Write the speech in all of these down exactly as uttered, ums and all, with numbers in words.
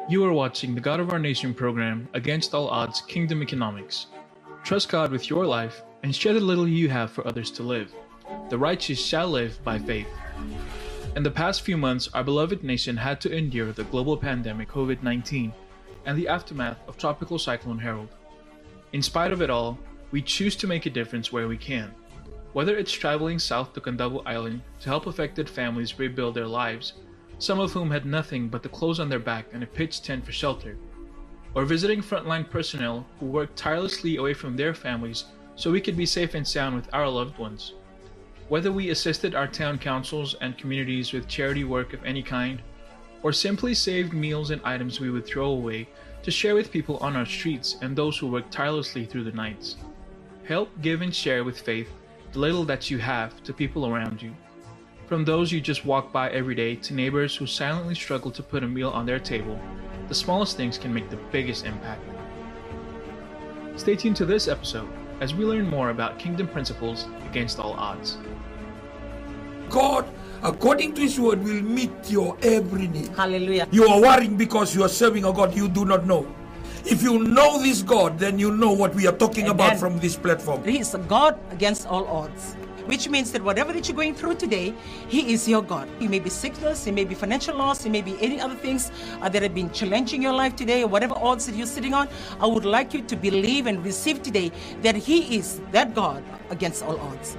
You are watching the God of Our Nation program, Against All Odds Kingdom Economics. Trust God with your life and share the little you have for others to live. The righteous shall live by faith. In the past few months, our beloved nation had to endure the global pandemic COVID nineteen and the aftermath of Tropical Cyclone Harold. In spite of it all, we choose to make a difference where we can. Whether it's traveling south to Candavu Island to help affected families rebuild their lives, some of whom had nothing but the clothes on their back and a pitched tent for shelter, or visiting frontline personnel who worked tirelessly away from their families so we could be safe and sound with our loved ones. Whether we assisted our town councils and communities with charity work of any kind, or simply saved meals and items we would throw away to share with people on our streets and those who worked tirelessly through the nights. Help, give, and share with faith the little that you have to people around you. From those you just walk by every day to neighbors who silently struggle to put a meal on their table, the smallest things can make the biggest impact. Stay tuned to this episode as we learn more about kingdom principles against all odds. God, according to His word, will meet your every need. Hallelujah. You are worrying because you are serving a God you do not know. If you know this God, then you know what we are talking Amen. about from this platform. He is a God against all odds, which means that whatever that you're going through today, He is your God. It may be sickness, it may be financial loss, it may be any other things uh, that have been challenging your life today, or whatever odds that you're sitting on. I would like you to believe and receive today that He is that God against all odds.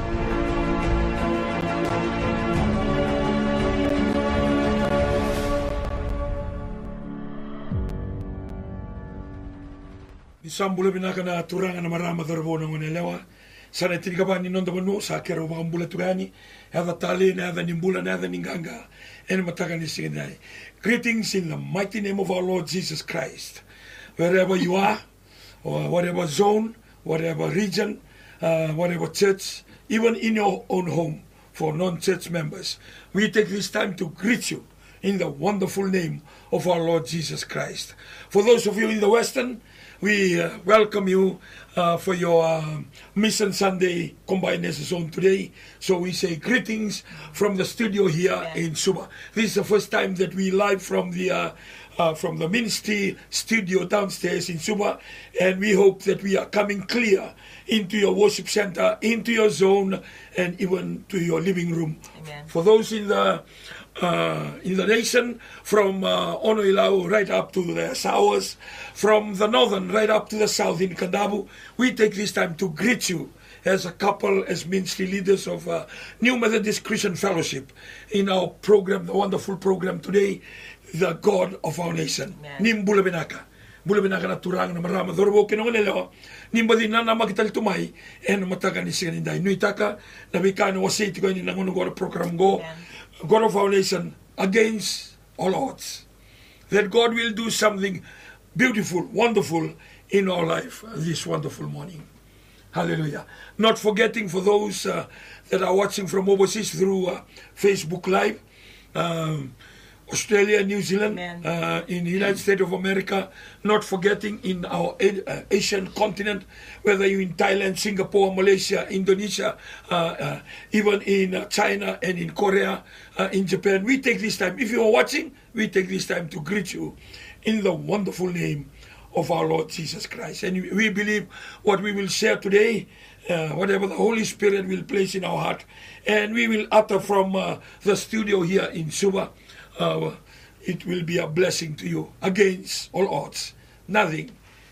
Isambula binaka na turangan na marama darbo ng unelewa. Sana tinigaba ni nondo manu sa kero makambula tugani. Hada tali na hada nimbula na hada ninganga. And mataga ni signay. Greetings in the mighty name of our Lord Jesus Christ. Wherever you are, or whatever zone, whatever region, uh, whatever church, even in your own home for non-church members, we take this time to greet you in the wonderful name of our Lord Jesus Christ. For those of you in the Western, we uh, welcome you uh, for your uh, Mission Sunday Combined Zone today. So we say greetings from the studio here yeah. in Suba. This is the first time that we live from the uh, uh, from the ministry studio downstairs in Suba, and we hope that we are coming clear into your worship center, into your zone, and even to your living room. Amen. For those in the Uh, in the nation, from uh, Onoilau right up to the Sawas, from the northern right up to the south in Candavu, we take this time to greet you as a couple, as ministry leaders of uh, New Methodist Christian Fellowship in our program, the wonderful program today, the God of Our Nation. Nim bula binaka. Bula binaka na turang na marama dorbo kinongalelo. Nim badin na namagital tumay en mataga ni siganinday. Nuitaka na bikano wasiti ko ni nangunugora program go. God of our nation, against all odds. That God will do something beautiful, wonderful in our life this wonderful morning. Hallelujah. Not forgetting for those uh, that are watching from overseas through uh, Facebook Live, um, Australia, New Zealand, uh, in the United States of America, not forgetting in our uh, Asian continent, whether you're in Thailand, Singapore, Malaysia, Indonesia, uh, uh, even in uh, China and in Korea, uh, in Japan. We take this time, if you are watching, we take this time to greet you in the wonderful name of our Lord Jesus Christ. And we believe what we will share today, uh, whatever the Holy Spirit will place in our heart, and we will utter from uh, the studio here in Suba, Uh, it will be a blessing to you against all odds. Nothing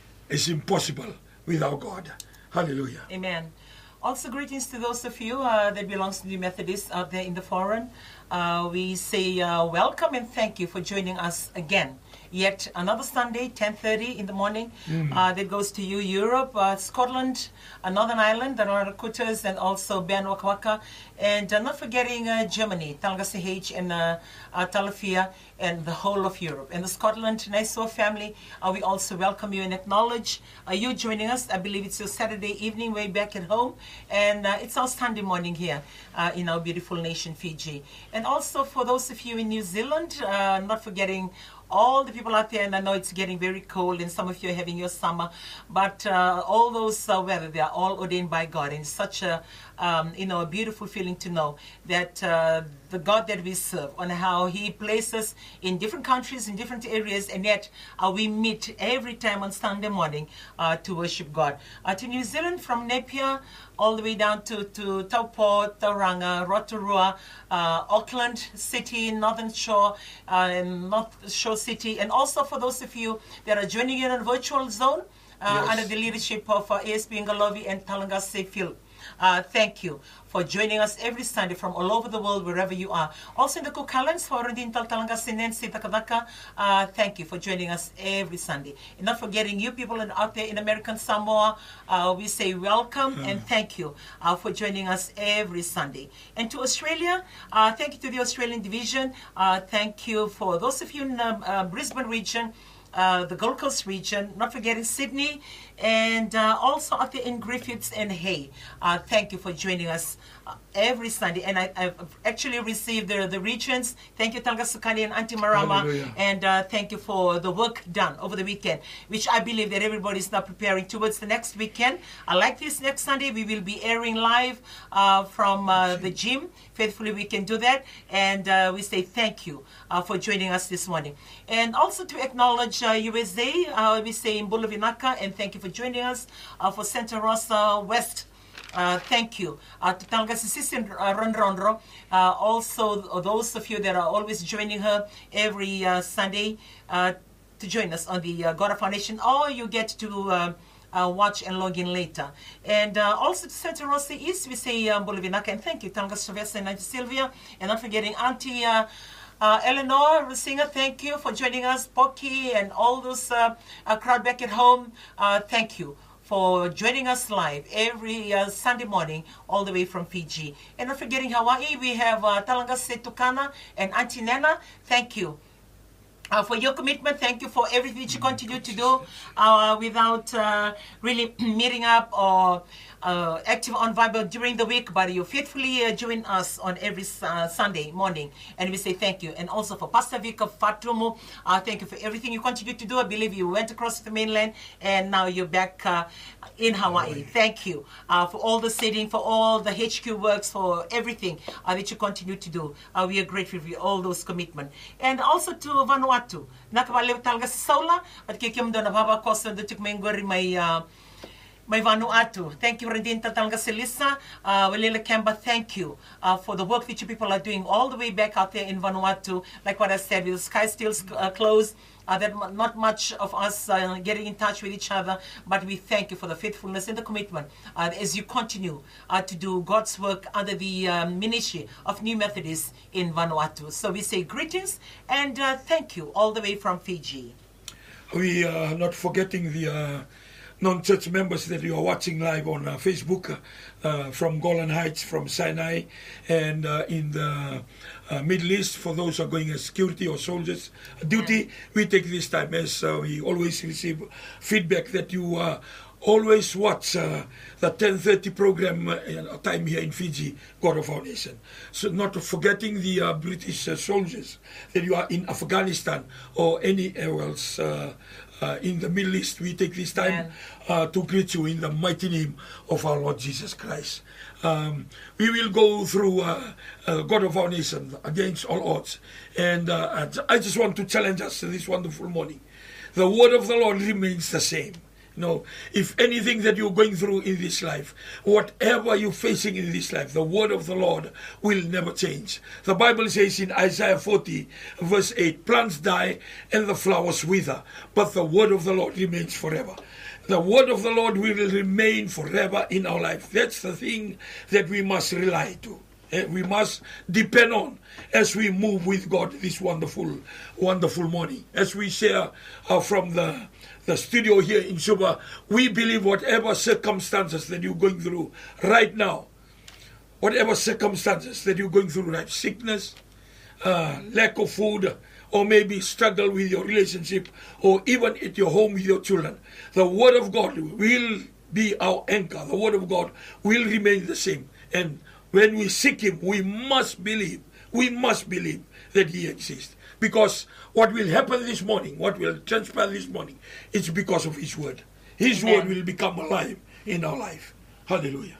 is impossible without God. Hallelujah. Amen. Also, greetings to those of you uh, that belongs to the Methodists out there in the foreign. Uh, we say uh, welcome and thank you for joining us again. Yet another Sunday, ten thirty in the morning, mm. uh, that goes to you, Europe, uh, Scotland, uh, Northern Ireland, the Rarakutas, and also Ben Waka Waka, and uh, not forgetting uh, Germany, Talgasih and uh, uh, Talafia, and the whole of Europe. And the Scotland Naiswa family, uh, we also welcome you and acknowledge uh, you joining us. I believe it's your Saturday evening way back at home, and uh, it's our Sunday morning here uh, in our beautiful nation, Fiji. And also for those of you in New Zealand, uh, not forgetting all the people out there, and I know it's getting very cold, and some of you are having your summer, but uh, all those uh, weather, they are all ordained by God, and it's such a, um, you know, a beautiful feeling to know that uh, the God that we serve, on how He places in different countries, in different areas, and yet uh, we meet every time on Sunday morning uh, to worship God. Uh, to New Zealand, from Napier all the way down to, to Taupo, Tauranga, Rotorua, uh, Auckland City, Northern Shore, uh, and North Shore City, and also for those of you that are joining in on virtual zone uh, yes. under the leadership of uh, A S B Ngalovi and Talanga Seyfield. Uh, thank you for joining us every Sunday from all over the world, wherever you are. Also in the Cook Islands, for Rundin Taltalanga Sinen Sitakadaka, uh thank you for joining us every Sunday. And not forgetting you people out there in American Samoa, uh, we say welcome mm. and thank you uh, for joining us every Sunday. And to Australia, uh, thank you to the Australian Division. Uh, thank you for those of you in the uh, Brisbane region, Uh, the Gold Coast region, not forgetting Sydney, and uh, also out there in Griffiths and Hay. Uh, thank you for joining us uh, every Sunday. And I, I've actually received the, the regions. Thank you, Tanga Sukani and Auntie Marama. Hallelujah. And uh, thank you for the work done over the weekend, which I believe that everybody is now preparing towards the next weekend. I like this next Sunday. We will be airing live uh, from uh, the gym. Faithfully, we can do that. And uh, we say thank you uh, for joining us this morning. And also to acknowledge uh, U S A, uh, we say in Bulavinaka, and thank you for joining us uh, for Santa Rosa West. Uh, thank you. Uh, to Talgas Assistant uh, Rondrondro, uh, also uh, those of you that are always joining her every uh, Sunday uh, to join us on the uh, God of Foundation, or you get to uh, Uh, watch and log in later. And uh, also to Santa Rosa East, we say um, Bulavinaka, and thank you, Talgas Sylvester and Auntie Sylvia, and not forgetting Auntie uh, uh, Eleanor Singer, thank you for joining us, Pocky, and all those uh, uh, crowd back at home, uh, thank you for joining us live every uh, Sunday morning, all the way from Fiji. And not forgetting Hawaii, we have uh, Talanga Setukana and Auntie Nana, thank you. Uh, for your commitment, thank you for everything that you continue to do uh, without uh, really meeting up or uh, active on Bible during the week, but you faithfully uh, join us on every uh, Sunday morning, and we say thank you. And also for Pastor Vic of Fatumu, uh, thank you for everything you continue to do. I believe you went across the mainland, and now you're back uh, in Hawaii. Thank you uh, for all the sitting, for all the H Q works, for everything uh, that you continue to do. Uh, we are grateful for all those commitments. And also to Vanuatu, nakabaliw talaga sa Saula, at kikim doon na baba ko sa dutuk mengori may uh, may Vanuatu. Thank you, Rendin Tatanga Selisa, uh, Walila Kemba, thank you uh, for the work that you people are doing all the way back out there in Vanuatu. Like what I said, with the sky still uh, closed, uh, that not much of us uh, getting in touch with each other, but we thank you for the faithfulness and the commitment uh, as you continue uh, to do God's work under the um, ministry of New Methodists in Vanuatu. So we say greetings and uh, thank you all the way from Fiji. We are not forgetting the uh, non-church members that you are watching live on uh, Facebook uh, uh, from Golan Heights, from Sinai, and uh, in the uh, Middle East, for those who are going as security or soldiers duty. We take this time, as uh, we always receive feedback, that you uh, always watch uh, the ten thirty program uh, time here in Fiji, God of our nation. So not forgetting the uh, British uh, soldiers that you are in Afghanistan or anywhere else uh, uh, in the Middle East. We take this time uh, to greet you in the mighty name of our Lord Jesus Christ. Um, we will go through uh, uh, God of our nation against all odds. And uh, I just want to challenge us this wonderful morning. The word of the Lord remains the same. No, if anything that you're going through in this life, whatever you're facing in this life, the word of the Lord will never change. The Bible says in Isaiah forty, verse eight, plants die and the flowers wither, but the word of the Lord remains forever. The word of the Lord will remain forever in our life. That's the thing that we must rely to. We must depend on as we move with God this wonderful, wonderful morning. As we share uh, from the the studio here in Suba, we believe whatever circumstances that you're going through right now, whatever circumstances that you're going through, right, sickness, uh, lack of food, or maybe struggle with your relationship, or even at your home with your children, the word of God will be our anchor. The word of God will remain the same. And when we seek him, we must believe, we must believe that he exists. Because what will happen this morning, what will transpire this morning, it's because of His word. His Amen. word will become alive in our life. Hallelujah.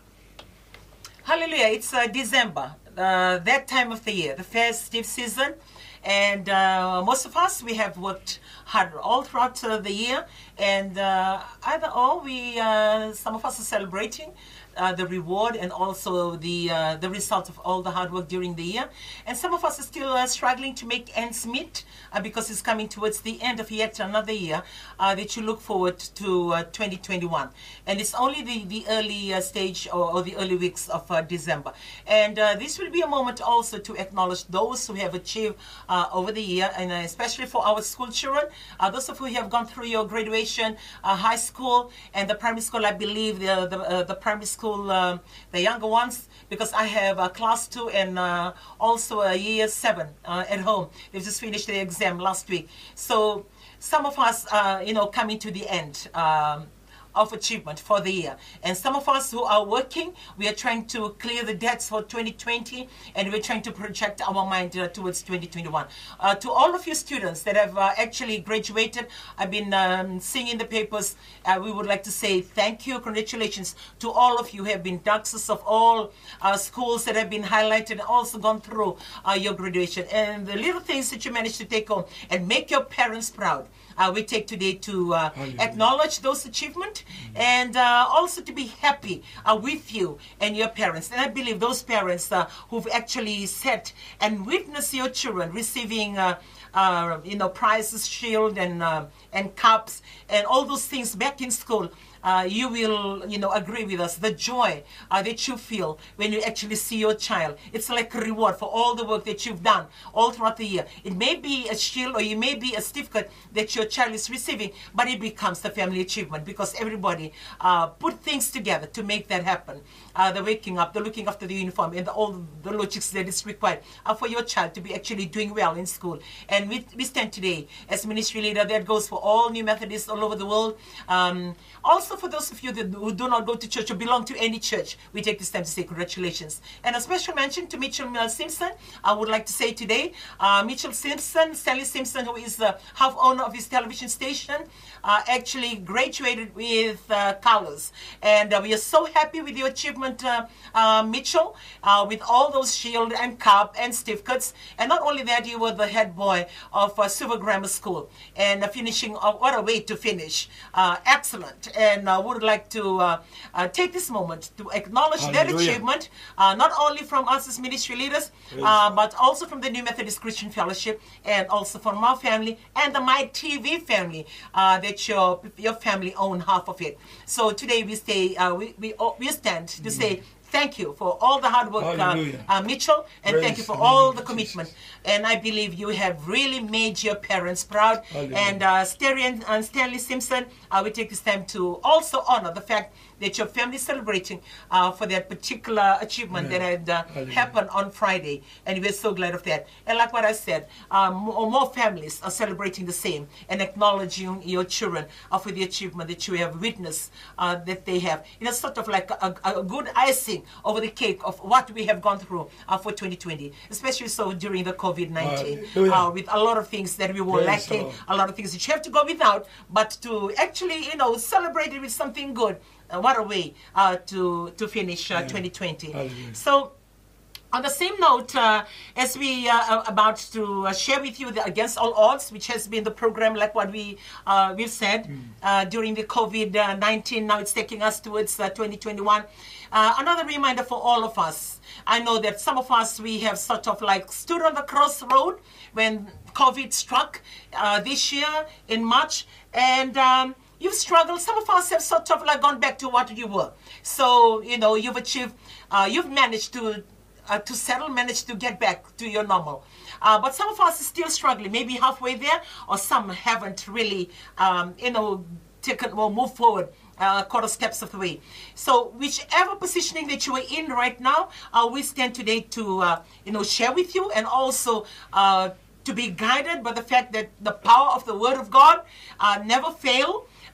Hallelujah. It's uh, December, uh, that time of the year, the festive season. And uh, most of us, we have worked hard all throughout uh, the year. And uh, either or, we, uh, some of us are celebrating uh, the reward and also the uh, the result of all the hard work during the year. And some of us are still uh, struggling to make ends meet uh, because it's coming towards the end of yet another year uh, that you look forward to uh, twenty twenty-one. And it's only the, the early uh, stage or, or the early weeks of uh, December. And uh, this will be a moment also to acknowledge those who have achieved uh, over the year, and uh, especially for our school children, uh, those of you who have gone through your graduation, uh, high school, and the primary school. I believe the the, uh, the primary school, um, the younger ones, because I have a class two and uh, also a year seven uh, at home. They've just finished their exam last week. So some of us, uh, you know, coming to the end Um, of achievement for the year. And some of us who are working, we are trying to clear the debts for twenty twenty, and we're trying to project our mind uh, towards twenty twenty-one. Uh, to all of you students that have uh, actually graduated, I've been um, seeing in the papers, uh, we would like to say thank you, congratulations to all of you who have been duxes of all uh, schools that have been highlighted and also gone through uh, your graduation. And the little things that you managed to take home and make your parents proud. Uh, we take today to uh, acknowledge those achievements and uh, also to be happy uh, with you and your parents. And I believe those parents uh, who've actually sat and witnessed your children receiving uh, uh, you know, prizes, shield, and uh, and cups, and all those things back in school. Uh, you will, you know, agree with us. The joy uh, that you feel when you actually see your child, it's like a reward for all the work that you've done all throughout the year. It may be a shield or it may be a certificate that your child is receiving, but it becomes the family achievement because everybody uh, put things together to make that happen. Uh, the waking up, the looking after the uniform, and the, all the logics that is required uh, for your child to be actually doing well in school. And we, we stand today as ministry leader. That goes for all New Methodists all over the world. Um, also for those of you that, who do not go to church or belong to any church, we take this time to say congratulations. And a special mention to Mitchell uh, Simpson. I would like to say today, uh, Mitchell Simpson, Sally Simpson, who is the half owner of his television station, uh, actually graduated with uh, colors. And uh, we are so happy with your achievement, Uh, uh, Mitchell, uh, with all those shield and cup and certificates. And not only that, you were the head boy of uh, Silver Grammar School, and uh, finishing, uh, what a way to finish. Uh, excellent. And I uh, would like to uh, uh, take this moment to acknowledge Hallelujah. that achievement, uh, not only from us as ministry leaders, uh, but also from the New Methodist Christian Fellowship, and also from our family and the My T V family, uh, that your your family own half of it. So today we stay, uh, we, we, we stand to say thank you for all the hard work, uh, uh, Mitchell, and Praise thank you for the all name the of commitment. Jesus. And I believe you have really made your parents proud. Hallelujah. And uh, Sterry and, and Stanley Simpson, uh, we take this time to also honor the fact that your family is celebrating uh, for that particular achievement Yeah. that had uh, Hallelujah. happened on Friday. And we're so glad of that. And like what I said, uh, more, more families are celebrating the same and acknowledging your children uh, for the achievement that you have witnessed uh, that they have. It's sort of like a, a, a good icing over the cake of what we have gone through uh, for twenty twenty, especially so during the COVID nineteen, uh, with a lot of things that we were Praise lacking, the Lord. a lot of things that you have to go without, but to actually, you know, celebrate it with something good. Uh, what a way uh, to, to finish uh, twenty twenty. Hallelujah. So, on the same note, uh, as we uh, are about to uh, share with you the Against All Odds, which has been the program, like what we, uh, we've said, mm. uh, during the COVID nineteen, now it's taking us towards uh, twenty twenty-one. Uh, another reminder for all of us. I know that some of us, we have sort of like stood on the crossroad when COVID struck uh, this year in March, and um, you've struggled. Some of us have sort of like gone back to what you were. So, you know, you've achieved, uh, you've managed to Uh, to settle, manage to get back to your normal. Uh, but some of us are still struggling, maybe halfway there, or some haven't really, um, you know, taken or moved forward uh, a quarter steps of the way. So whichever positioning that you are in right now, uh, we stand today to, uh, you know, share with you, and also uh, to be guided by the fact that the power of the Word of God uh, never fail.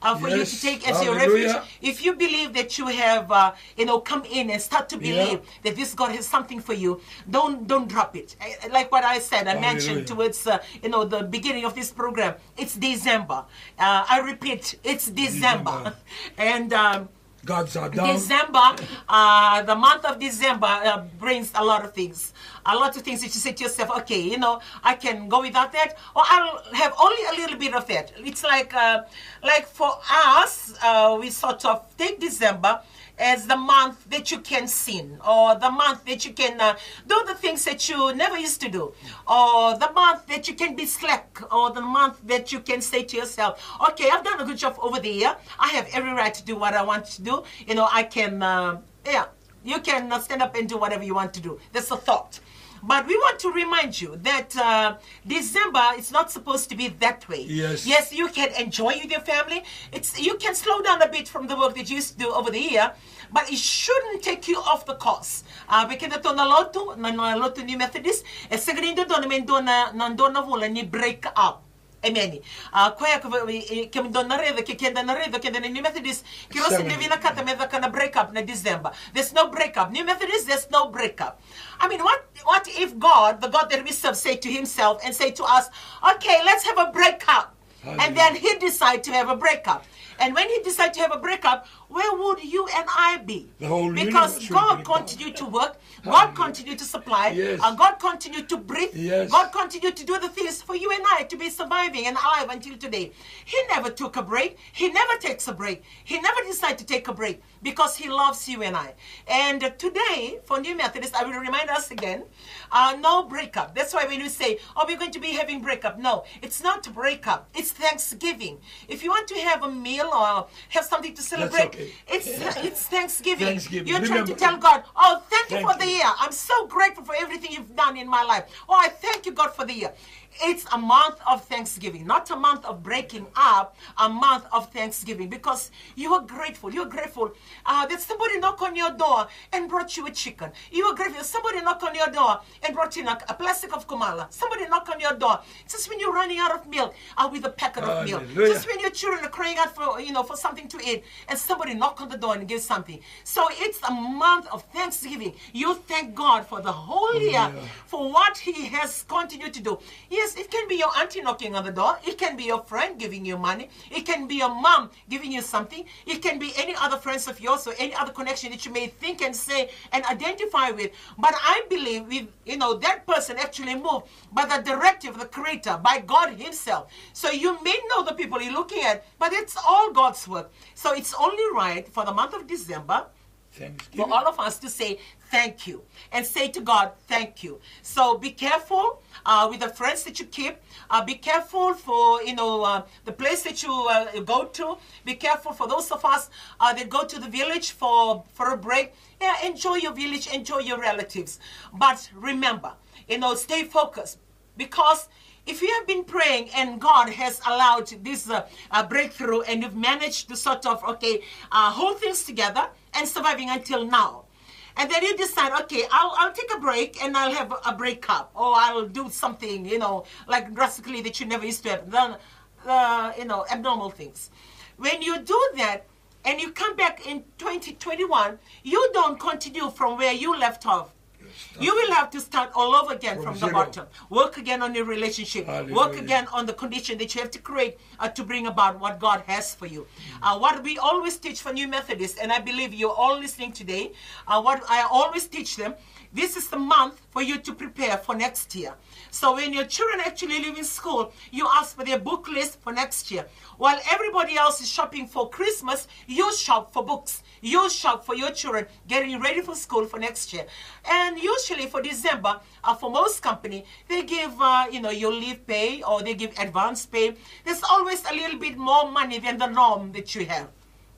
uh, for you Yes. to take as your Hallelujah. refuge. If you believe that you have, uh, you know, come in and start to believe Yeah. that this God has something for you, don't don't drop it. I- Like what I said, I mentioned Hallelujah. towards, uh, you know, the beginning of this program. It's December. Uh, I repeat, it's December, December. and. Um, Gods are down. December, uh, the month of December uh, brings a lot of things. A lot of things that you say to yourself, okay, you know, I can go without that, or I'll have only a little bit of that. It's like, uh, like for us, uh, we sort of take December as the month that you can sin, or the month that you can uh, do the things that you never used to do, or the month that you can be slack, or the month that you can say to yourself, okay, I've done a good job over the year. I have every right to do what I want to do. You know, I can, uh, yeah, you can uh, stand up and do whatever you want to do. That's a thought. But we want to remind you that uh, December is not supposed to be that way. Yes. Yes, you can enjoy with your family. It's you can slow down a bit from the work that you used to do over the year, but it shouldn't take you off the course. Uh, because ito na loto, na na loto ni Methodist, e segredo do na mendo na nando na vula ni break up. Amen. Uh, Kaya ke mendo na redo, ke kenda na redo, kenda na New Methodist, kiro sa Seven. devina kata meda kana break up na December. There's no break up. New Methodist, there's no break up. I mean, what what if God, the God that we serve, say to himself and say to us, okay, let's have a breakup. And then he decide to have a breakup. And when he decide to have a breakup, where would you and I be? The whole Because universe God will break continued to work, God continued to supply, Yes. uh, God continued to breathe, Yes. God continued to do the things for you and I to be surviving and alive until today. He never took a break. He never takes a break. He never decided to take a break because he loves you and I. And uh, today, for New Methodist, I will remind us again, uh, no breakup. That's why when we say, oh, we're going to be having breakup. No, it's not breakup. It's Thanksgiving. If you want to have a meal or have something to celebrate, okay. it's it's Thanksgiving. Thanksgiving. You're trying to Remember- tell God, oh, thank you Thank for the you. year. I'm so grateful for everything you've done in my life. Oh, I thank you, God, for the year. It's a month of Thanksgiving, not a month of breaking up, a month of Thanksgiving, because you are grateful. You're grateful uh, that somebody knocked on your door and brought you a chicken. You are grateful somebody knocked on your door and brought you a, a plastic of kumala. Somebody knocked on your door just when you're running out of milk uh, with a packet of milk. Hallelujah. Just when your children are crying out for, you know, for something to eat, and somebody knock on the door and give something. So it's a month of Thanksgiving. You thank God for the whole year, Yeah. for what he has continued to do. Yes, it can be your auntie knocking on the door. It can be your friend giving you money. It can be your mom giving you something. It can be any other friends of yours or any other connection that you may think and say and identify with. But I believe with, you know, that person actually moved by the directive of the Creator, by God himself. So you may know the people you're looking at, but it's all God's work. So it's only right for the month of December Thanksgiving. for all of us to say thank you and say to God, thank you. So be careful uh, with the friends that you keep. Uh, be careful for, you know, uh, the place that you uh, go to. Be careful for those of us uh, that go to the village for, for a break. Yeah, enjoy your village, enjoy your relatives. But remember, you know, stay focused, because if you have been praying and God has allowed this uh, uh, breakthrough and you've managed to sort of, okay, uh, hold things together and surviving until now, and then you decide, okay, I'll, I'll take a break and I'll have a breakup, or I'll do something, you know, like drastically that you never used to have done, uh, you know, abnormal things. When you do that and you come back in twenty twenty-one, you don't continue from where you left off. You will have to start all over again from, From the zero. bottom. Work again on your relationship. Work Hallelujah. again on the condition that you have to create uh, to bring about what God has for you. Uh, what we always teach for New Methodists, and I believe you're all listening today, uh, what I always teach them, this is the month for you to prepare for next year. So when your children actually leave in school, you ask for their book list for next year. While everybody else is shopping for Christmas, you shop for books. You shop for your children, getting ready for school for next year. And usually for December, uh, for most company, they give, uh, you know, your leave pay, or they give advance pay. There's always a little bit more money than the norm that you have.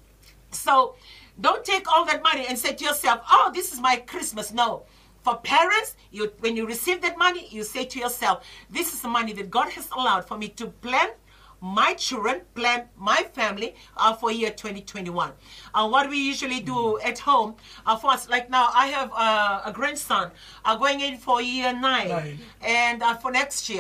So don't take all that money and say to yourself, oh, this is my Christmas. No. For parents, you, when you receive that money, you say to yourself, this is the money that God has allowed for me to plan my children, plan my family uh, for year twenty twenty-one. Uh, what we usually do at home, uh, for us, like now, I have uh, a grandson uh, going in for year nine, Nine. and uh, for next year.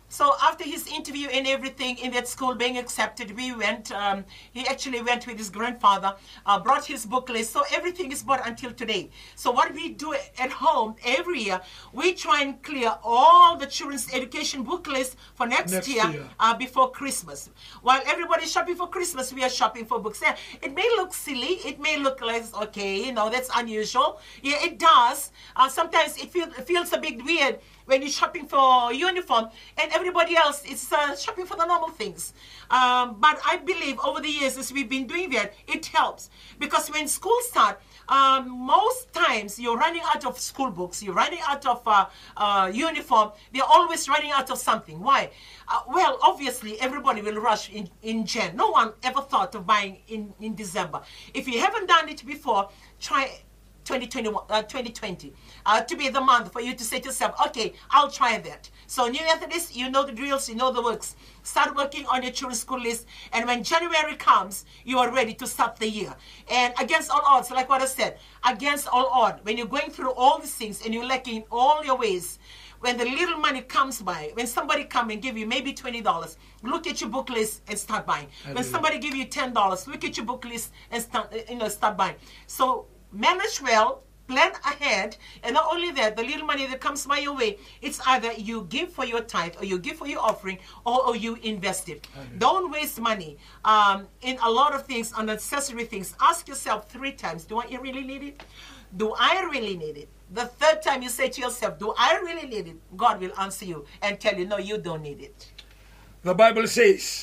So after his interview and everything in that school being accepted, we went, um, he actually went with his grandfather, uh, brought his book list. So everything is bought until today. So what we do at home every year, we try and clear all the children's education book list for next, Next year, year. Uh, before Christmas. While everybody's shopping for Christmas, we are shopping for books. Yeah, it may look silly. It may look like, okay, you know, that's unusual. Yeah, it does. Uh, sometimes it, feel, it feels a bit weird when you're shopping for uniform and everybody else is uh, shopping for the normal things. Um, but I believe over the years as we've been doing that, it helps. Because when school starts, um, most times you're running out of school books, you're running out of uh, uh, uniform, they're always running out of something. Why? Uh, well, obviously, everybody will rush in, in Jan. No one ever thought of buying in, in December. If you haven't done it before, try twenty twenty-one, uh, twenty twenty uh, to be the month for you to say to yourself, okay, I'll try that. So New Methodist, you know the drills, you know the works. Start working on your children's school list, and when January comes, you are ready to start the year. And against all odds, like what I said, against all odds, when you're going through all these things and you're lacking in all your ways, when the little money comes by, when somebody come and give you maybe twenty dollars, look at your book list and start buying. When somebody give you ten dollars, look at your book list and start, you know, start buying. So manage well, plan ahead, and not only that, the little money that comes by your way, it's either you give for your tithe, or you give for your offering, or, or you invest it. Mm-hmm. Don't waste money um, in a lot of things, unnecessary things. Ask yourself three times, do I really need it? Do I really need it? The third time you say to yourself, do I really need it? God will answer you and tell you, no, you don't need it. The Bible says,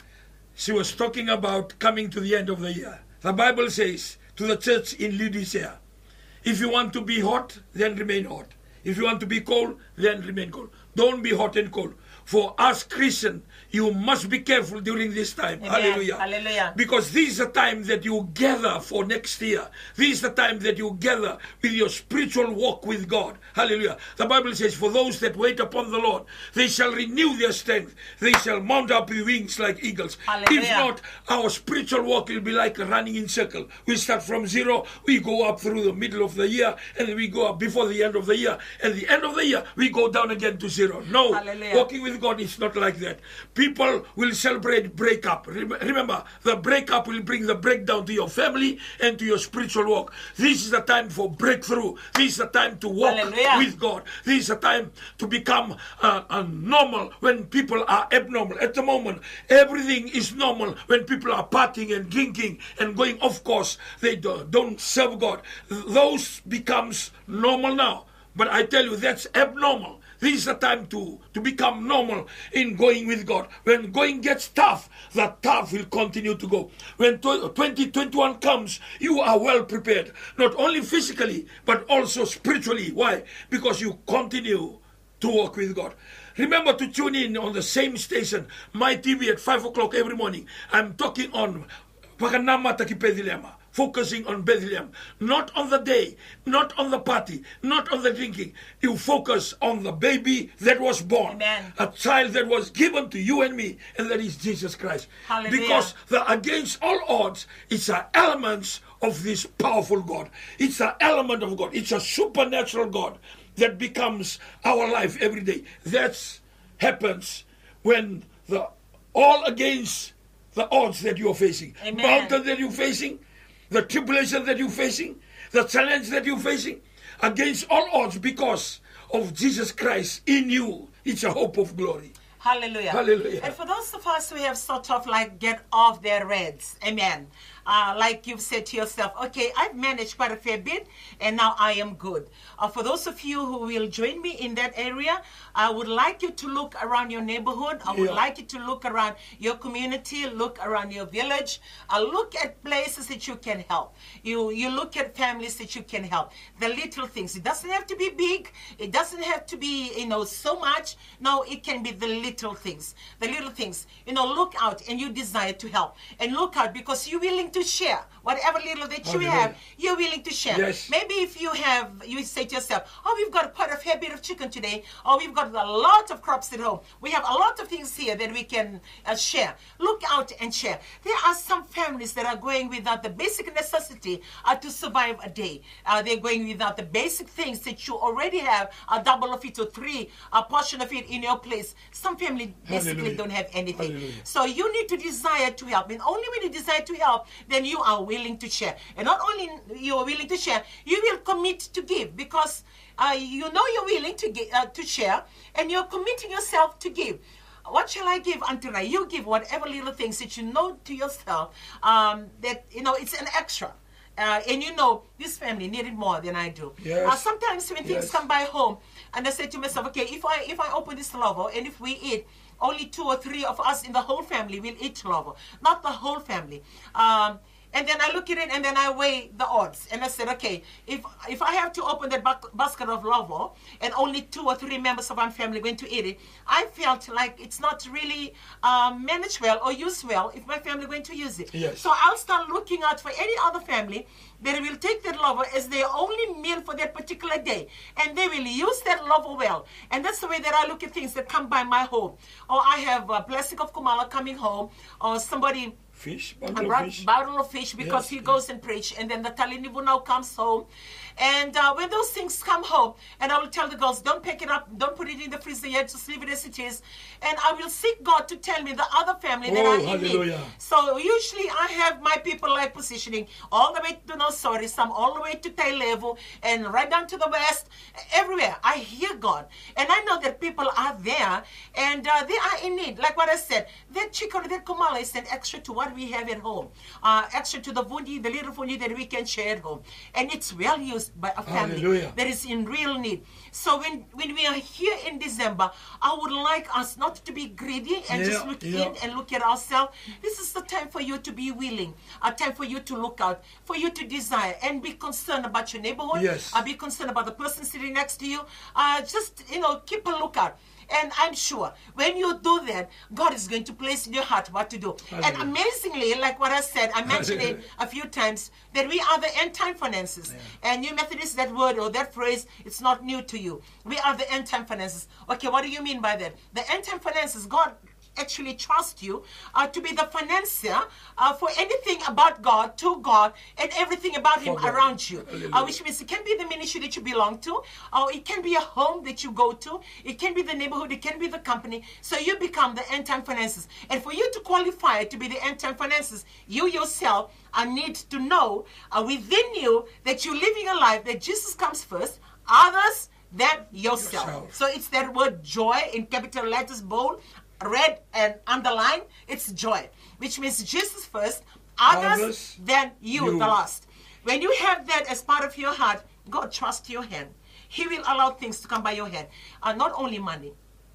she was talking about coming to the end of the year. The Bible says to the church in Laodicea, if you want to be hot, then remain hot. If you want to be cold, then remain cold. Don't be hot and cold. For us Christians, you must be careful during this time. Amen. Hallelujah. Hallelujah. Because this is the time that you gather for next year. This is the time that you gather with your spiritual walk with God. Hallelujah. The Bible says, for those that wait upon the Lord, they shall renew their strength. They shall mount up with wings like eagles. Hallelujah. If not, our spiritual walk will be like running in circle. We start from zero, we go up through the middle of the year, and then we go up before the end of the year. And the end of the year, we go down again to zero. No, Hallelujah. walking with God is not like that. People will celebrate breakup. Remember, the breakup will bring the breakdown to your family and to your spiritual walk. This is the time for breakthrough. This is the time to walk Hallelujah. with God. This is the time to become uh, uh, normal when people are abnormal. At the moment, everything is normal when people are partying and drinking and going off course. They do, don't serve God. Those becomes normal now. But I tell you, that's abnormal. This is the time to, to become normal in going with God. When going gets tough, the tough will continue to go. When twenty twenty-one comes, you are well prepared. Not only physically, but also spiritually. Why? Because you continue to walk with God. Remember to tune in on the same station, My T V, at five o'clock every morning. I'm talking on Pakanama Takipedilema. Focusing on Bethlehem, not on the day, not on the party, not on the drinking. You focus on the baby that was born, Amen. A child that was given to you and me, and that is Jesus Christ. Hallelujah. Because the against all odds, it's an element of this powerful God. It's an element of God. It's a supernatural God that becomes our life every day. That happens when the all against the odds that you are facing, Amen. mountain that you're facing, the tribulation that you're facing, the challenge that you're facing, against all odds, because of Jesus Christ in you, it's a hope of glory. Hallelujah. Hallelujah. And for those of us who have sort of like get off their reds, amen. Uh, like you've said to yourself, okay, I've managed quite a fair bit, and now I am good. Uh, for those of you who will join me in that area, I would like you to look around your neighborhood. I would Yeah. like you to look around your community, look around your village. Uh, look at places that you can help. You, you look at families that you can help. The little things. It doesn't have to be big. It doesn't have to be, you know, so much. No, it can be the little things. The little things. You know, look out and you desire to help. And look out because you're willing to to share whatever little that you Hallelujah. have. You're willing to share. Yes. Maybe if you have, you say to yourself, oh, we've got quite a fair bit of chicken today, or we've got a lot of crops at home. We have a lot of things here that we can uh, share. Look out and share. There are some families that are going without the basic necessity uh, to survive a day. Uh, they're going without the basic things that you already have, a double of it or three, a portion of it in your place. Some family basically Hallelujah. don't have anything. Hallelujah. So you need to desire to help. And only when you desire to help, then you are willing to share. And not only you are willing to share, you will commit to give, because uh, you know you're willing to give, uh, to share, and you're committing yourself to give. What shall I give unto I? You give whatever little things that you know to yourself um, that, you know, it's an extra. Uh, and you know, this family needed more than I do. Yes. Uh, sometimes when things Yes. come by home, and I say to myself, okay, if I if I open this lovo, and if we eat, only two or three of us in the whole family will eat lovo, not the whole family. Um, and then I look at it, and then I weigh the odds, and I said, okay, if if I have to open that ba- basket of lovo, and only two or three members of our family are going to eat it, I felt like it's not really um, managed well or used well if my family are going to use it. Yes. So I'll start looking out for any other family that will take that lovo as their only meal for that particular day, and they will use that lovo well. And that's the way that I look at things that come by my home. Or I have a blessing of Kumala coming home, or somebody Fish, a bottle bra- of fish. bottle of fish because Yes, he yes. goes and preach, and then the Talinivu now comes home. And uh, when those things come home, and I will tell the girls, don't pick it up, don't put it in the freezer yet, just leave it as it is. And I will seek God to tell me the other family that Oh, are in need. hallelujah. So usually I have my people like positioning all the way to Nosori, some all the way to Tailevu, and right down to the west, everywhere. I hear God. And I know that people are there, and uh, they are in need. Like what I said, that chicken, that kumala is an extra to what we have at home. Uh, extra to the vundi, the little vundi that we can share at home. And it's well used by a family Hallelujah. that is in real need. So when, when we are here in December, I would like us not to be greedy and Yeah, just look yeah. in and look at ourselves. This is the time for you to be willing, a time for you to look out, for you to desire and be concerned about your neighborhood. Yes. Uh, be concerned about the person sitting next to you. Uh, just, you know, keep a lookout. And I'm sure when you do that, God is going to place in your heart what to do. Hallelujah. And amazingly, like what I said, I mentioned it a few times, that we are the end time finances. Yeah. And you Methodists, that word or that phrase, it's not new to you. We are the end time finances. Okay, what do you mean by that? The end time finances, God actually trust you uh, to be the financier uh, for anything about God, to God, and everything about Him For God. around you. Hallelujah. Uh, which means it can be the ministry that you belong to, or it can be a home that you go to, it can be the neighborhood, it can be the company. So you become the end time finances. And for you to qualify to be the end time finances, you yourself uh, need to know uh, within you that you're living a life that Jesus comes first, others than yourself. Yourself. So it's that word joy in capital letters, bold, red and underline. It's joy, which means Jesus first, others, Others, then you, you. the last. When you have that as part of your heart, God trusts your hand. He will allow things to come by your hand. Uh, not only money,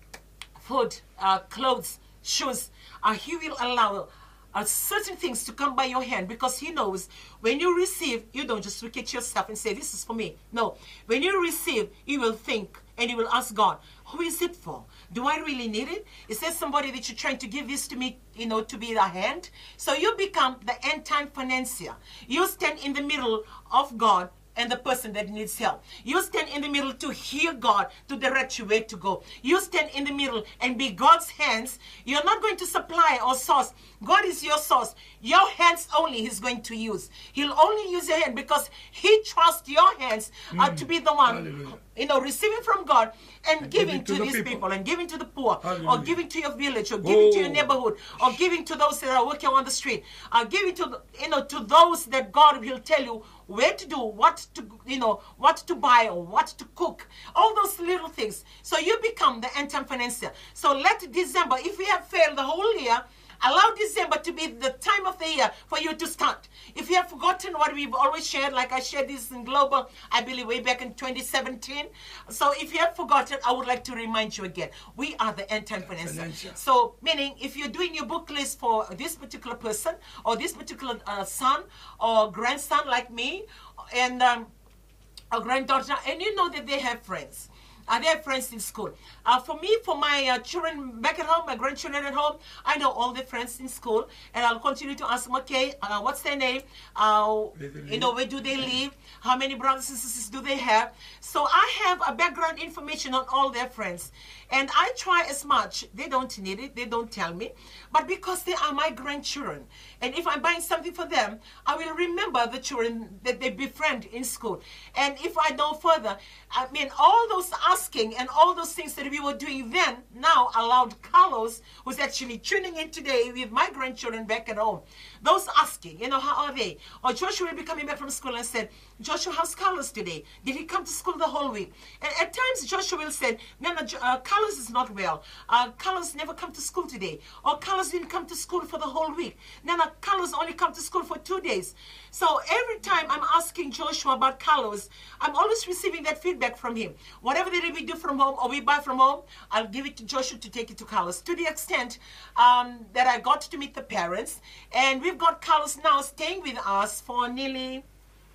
food, uh, clothes, shoes. Uh, he will allow uh, certain things to come by your hand, because He knows when you receive, you don't just look at yourself and say, this is for me. No. When you receive, you will think and you will ask God, who is it for? Do I really need it? Is there somebody that you're trying to give this to me, you know, to be the hand? So you become the end time financier. You stand in the middle of God and the person that needs help. You stand in the middle to hear God, to direct you where to go. You stand in the middle and be God's hands. You're not going to supply or source. God is your source. Your hands only He's going to use. He'll only use your hand because He trusts your hands uh, to be the one, Hallelujah. you know, receiving from God and, And giving giving to, to the these people. people. and giving to the poor, or Hallelujah. giving to your village, or giving to your Oh. neighborhood, or giving to those that are working on the street, uh, giving to the, you know, to those that God will tell you where to do, what to, you know, what to buy or what to cook, all those little things. So you become the end time financier. So let December, if we have failed the whole year, allow December to be the time of the year for you to start. If you have forgotten what we've always shared, like I shared this in Global, I believe way back in twenty seventeen. So if you have forgotten, I would like to remind you again. We are the end time financier. Financier. So meaning, if you're doing your book list for this particular person, or this particular uh, son or grandson like me, and um, a granddaughter, and you know that they have friends. Uh, they have friends in school. Uh, for me, for my uh, children back at home, my grandchildren at home, I know all their friends in school, and I'll continue to ask them, okay, uh, what's their name? Uh, you know, where do they live? How many brothers and sisters do they have? So I have a background information on all their friends. And I try as much. They don't need it. They don't tell me. But because they are my grandchildren, and if I'm buying something for them, I will remember the children that they befriend in school. And if I know further, I mean, all those asking and all those things that we were doing then now allowed Carlos, who's actually tuning in today with my grandchildren back at home. Those asking, you know, how are they? Or Joshua will be coming back from school and said, Joshua, how's Carlos today? Did he come to school the whole week? And at times Joshua will say, no, no, uh, Carlos is not well. Uh, Carlos never come to school today. Or Carlos didn't come to school for the whole week. No, no, Carlos only come to school for two days. So every time I'm asking Joshua about Carlos, I'm always receiving that feedback from him. Whatever that we do from home or we buy from home, I'll give it to Joshua to take it to Carlos. To the extent um, that I got to meet the parents. And we've got Carlos now staying with us for nearly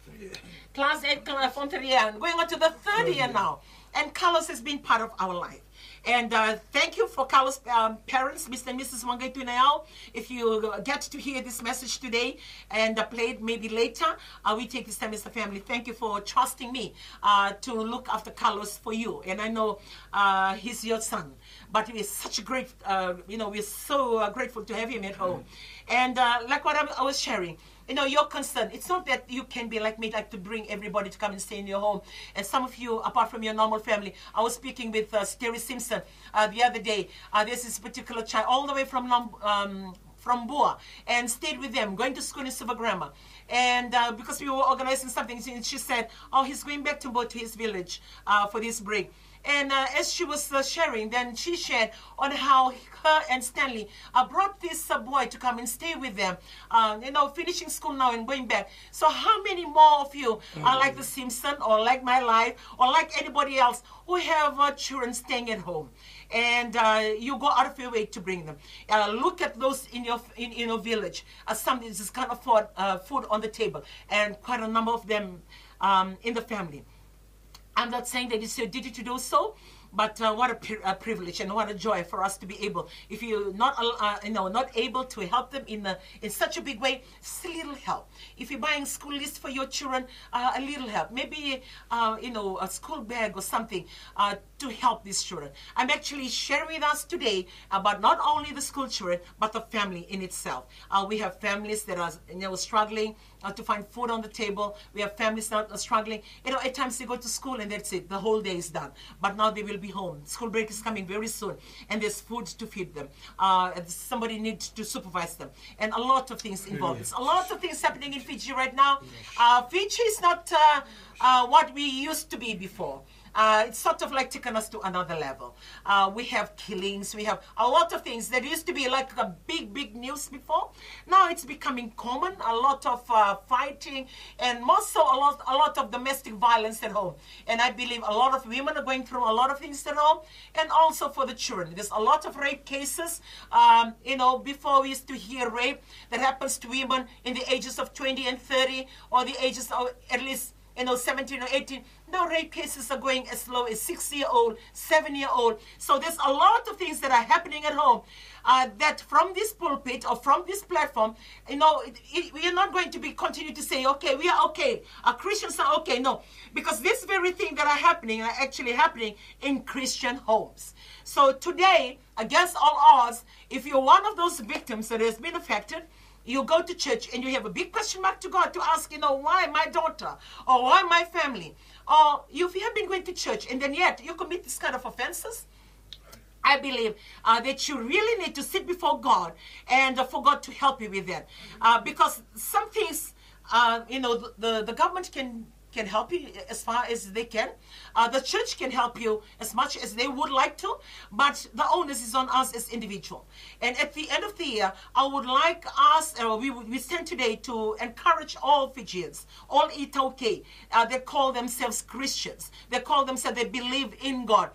class eight, from three years, going on to the third year now. And Carlos has been part of our life. And uh, thank you for Carlos' um, parents, Mister and Missus Wangaitu Nayao. If you get to hear this message today and uh, play it maybe later, uh, we take this time as a family. Thank you for trusting me uh, to look after Carlos for you. And I know uh, he's your son, but we're such a great, uh, you know, we're so uh, grateful to have him at home. And uh, like what I, I was sharing, you know, your concern, it's not that you can be like me, like to bring everybody to come and stay in your home. And some of you, apart from your normal family, I was speaking with uh, Terry Simpson uh, the other day. Uh, there's this particular child all the way from um, from Boa and stayed with them, going to school in Silver Grammar. And uh, because we were organizing something, she said, oh, he's going back to Boa, to his village uh, for this break. And uh, as she was uh, sharing, then she shared on how her and Stanley uh, brought this uh, boy to come and stay with them, uh, you know, finishing school now and going back. So how many more of you mm-hmm. are like the Simpson or like my life or like anybody else who have uh, children staying at home? And uh, you go out of your way to bring them. Uh, look at those in your in, in your village. Uh, some just can't afford uh, food on the table, and quite a number of them um, in the family. I'm not saying that it's your duty to do so, but uh, what a, pri a privilege and what a joy for us to be able. If you're not, uh, you know, not able to help them in a, in such a big way, just a little help. If you're buying school list for your children, uh, a little help. Maybe, uh, you know, a school bag or something uh, to help these children. I'm actually sharing with us today about not only the school children, but the family in itself. Uh, we have families that are, you know, struggling uh, to find food on the table. We have families that are struggling. You know, at times they go to school and that's it. The whole day is done. But now they will be home. School break is coming very soon. And there's food to feed them. Uh, somebody needs to supervise them. And a lot of things involved. There's a lot of things happening in Fiji right now. Uh, Fiji is not uh, uh, what we used to be before. Uh, it's sort of like taken us to another level. Uh, we have killings, we have a lot of things that used to be like a big, big news before. Now it's becoming common, a lot of uh, fighting, and more so a lot, a lot of domestic violence at home. And I believe a lot of women are going through a lot of things at home, and also for the children. There's a lot of rape cases. Um, you know, before we used to hear rape that happens to women in the ages of twenty and thirty, or the ages of at least, you know, seventeen or eighteen. Now rape cases are going as low as six-year-old, seven-year-old. So there's a lot of things that are happening at home uh, that from this pulpit or from this platform, you know, it, it, we are not going to be continue to say, okay, we are okay. Our Christians are okay. No, because this very thing that are happening are actually happening in Christian homes. So today, against all odds, if you're one of those victims that has been affected, you go to church and you have a big question mark to God to ask, you know, why my daughter or why my family? Or if you have been going to church and then yet you commit this kind of offenses, I believe uh, that you really need to sit before God and uh, for God to help you with that. Uh, because some things, uh, you know, the, the, the government can can help you as far as they can. Uh, the church can help you as much as they would like to, but the onus is on us as individual. And at the end of the year, I would like us, uh, we, we stand today to encourage all Fijians, all Itoke. Uh, they call themselves Christians. They call themselves, they believe in God.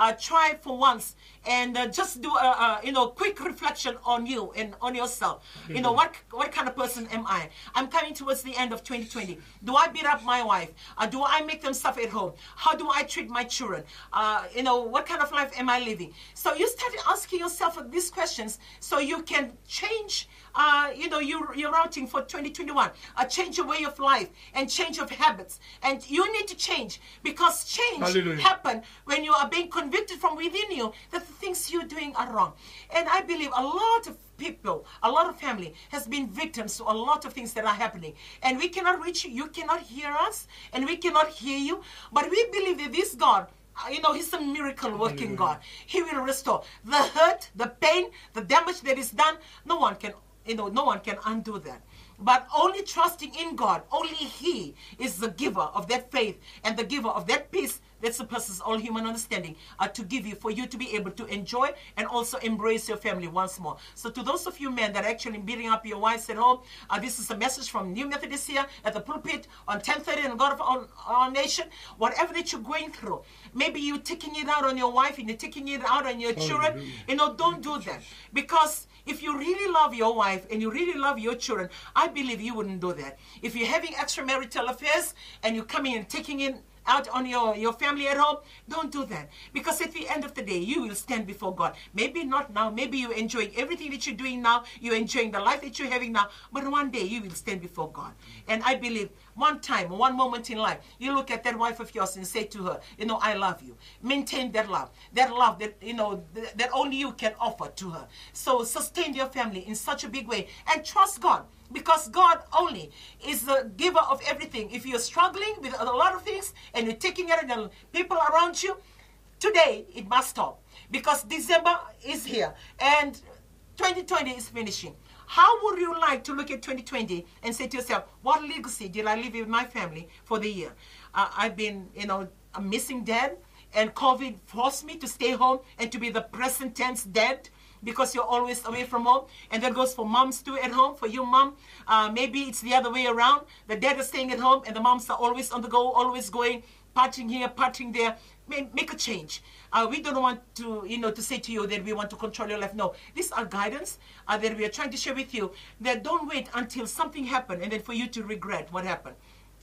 uh, try for once and uh, just do a, a you know quick reflection on you and on yourself. Mm-hmm. You know, what what kind of person am I? I'm coming towards the end of twenty twenty. Do I beat up my wife? Uh, do I make them suffer at home? How do I treat my children? Uh, you know, what kind of life am I living? So you start asking yourself these questions so you can change uh, you know, your, your routing for twenty twenty-one. Uh, change your way of life and change your habits. And you need to change, because change Hallelujah. happens when you are being convicted from within you that the things you're doing are wrong. And I believe a lot of people, a lot of family has been victims to a lot of things that are happening. And we cannot reach you, you cannot hear us, and we cannot hear you. But we believe that this God, you know, He's a miracle working God. He will restore the hurt, the pain, the damage that is done. No one can, you know, no one can undo that. But only trusting in God, only He is the giver of that faith and the giver of that peace that surpasses all human understanding, uh, to give you, for you to be able to enjoy and also embrace your family once more. So to those of you men that are actually beating up your wives at home, uh, this is a message from New Methodist here at the pulpit on ten thirty in God of our, our Nation. Whatever that you're going through, maybe you're taking it out on your wife and you're taking it out on your children. Hallelujah. You know, don't do that. Because if you really love your wife and you really love your children, I believe you wouldn't do that. If you're having extramarital affairs and you're coming and taking in out on your, your family at home, don't do that. Because at the end of the day, you will stand before God. Maybe not now. Maybe you're enjoying everything that you're doing now. You're enjoying the life that you're having now. But one day, you will stand before God. And I believe one time, one moment in life, you look at that wife of yours and say to her, you know, I love you. Maintain that love. That love that, you know, th that only you can offer to her. So sustain your family in such a big way. And trust God. Because God only is the giver of everything. If you're struggling with a lot of things and you're taking it on the people around you, today it must stop. Because December is here and twenty twenty is finishing. How would you like to look at twenty twenty and say to yourself, what legacy did I leave with my family for the year? Uh, I've been, you know, a missing dad, and COVID forced me to stay home and to be the present tense dad, because you're always away from home. And that goes for moms too at home. For you, mom, uh, maybe it's the other way around. The dad is staying at home and the moms are always on the go, always going, partying here, partying there. Make a change. Uh, we don't want to, you know, to say to you that we want to control your life. No, these are guidance uh, that we are trying to share with you. That don't wait until something happened and then for you to regret what happened.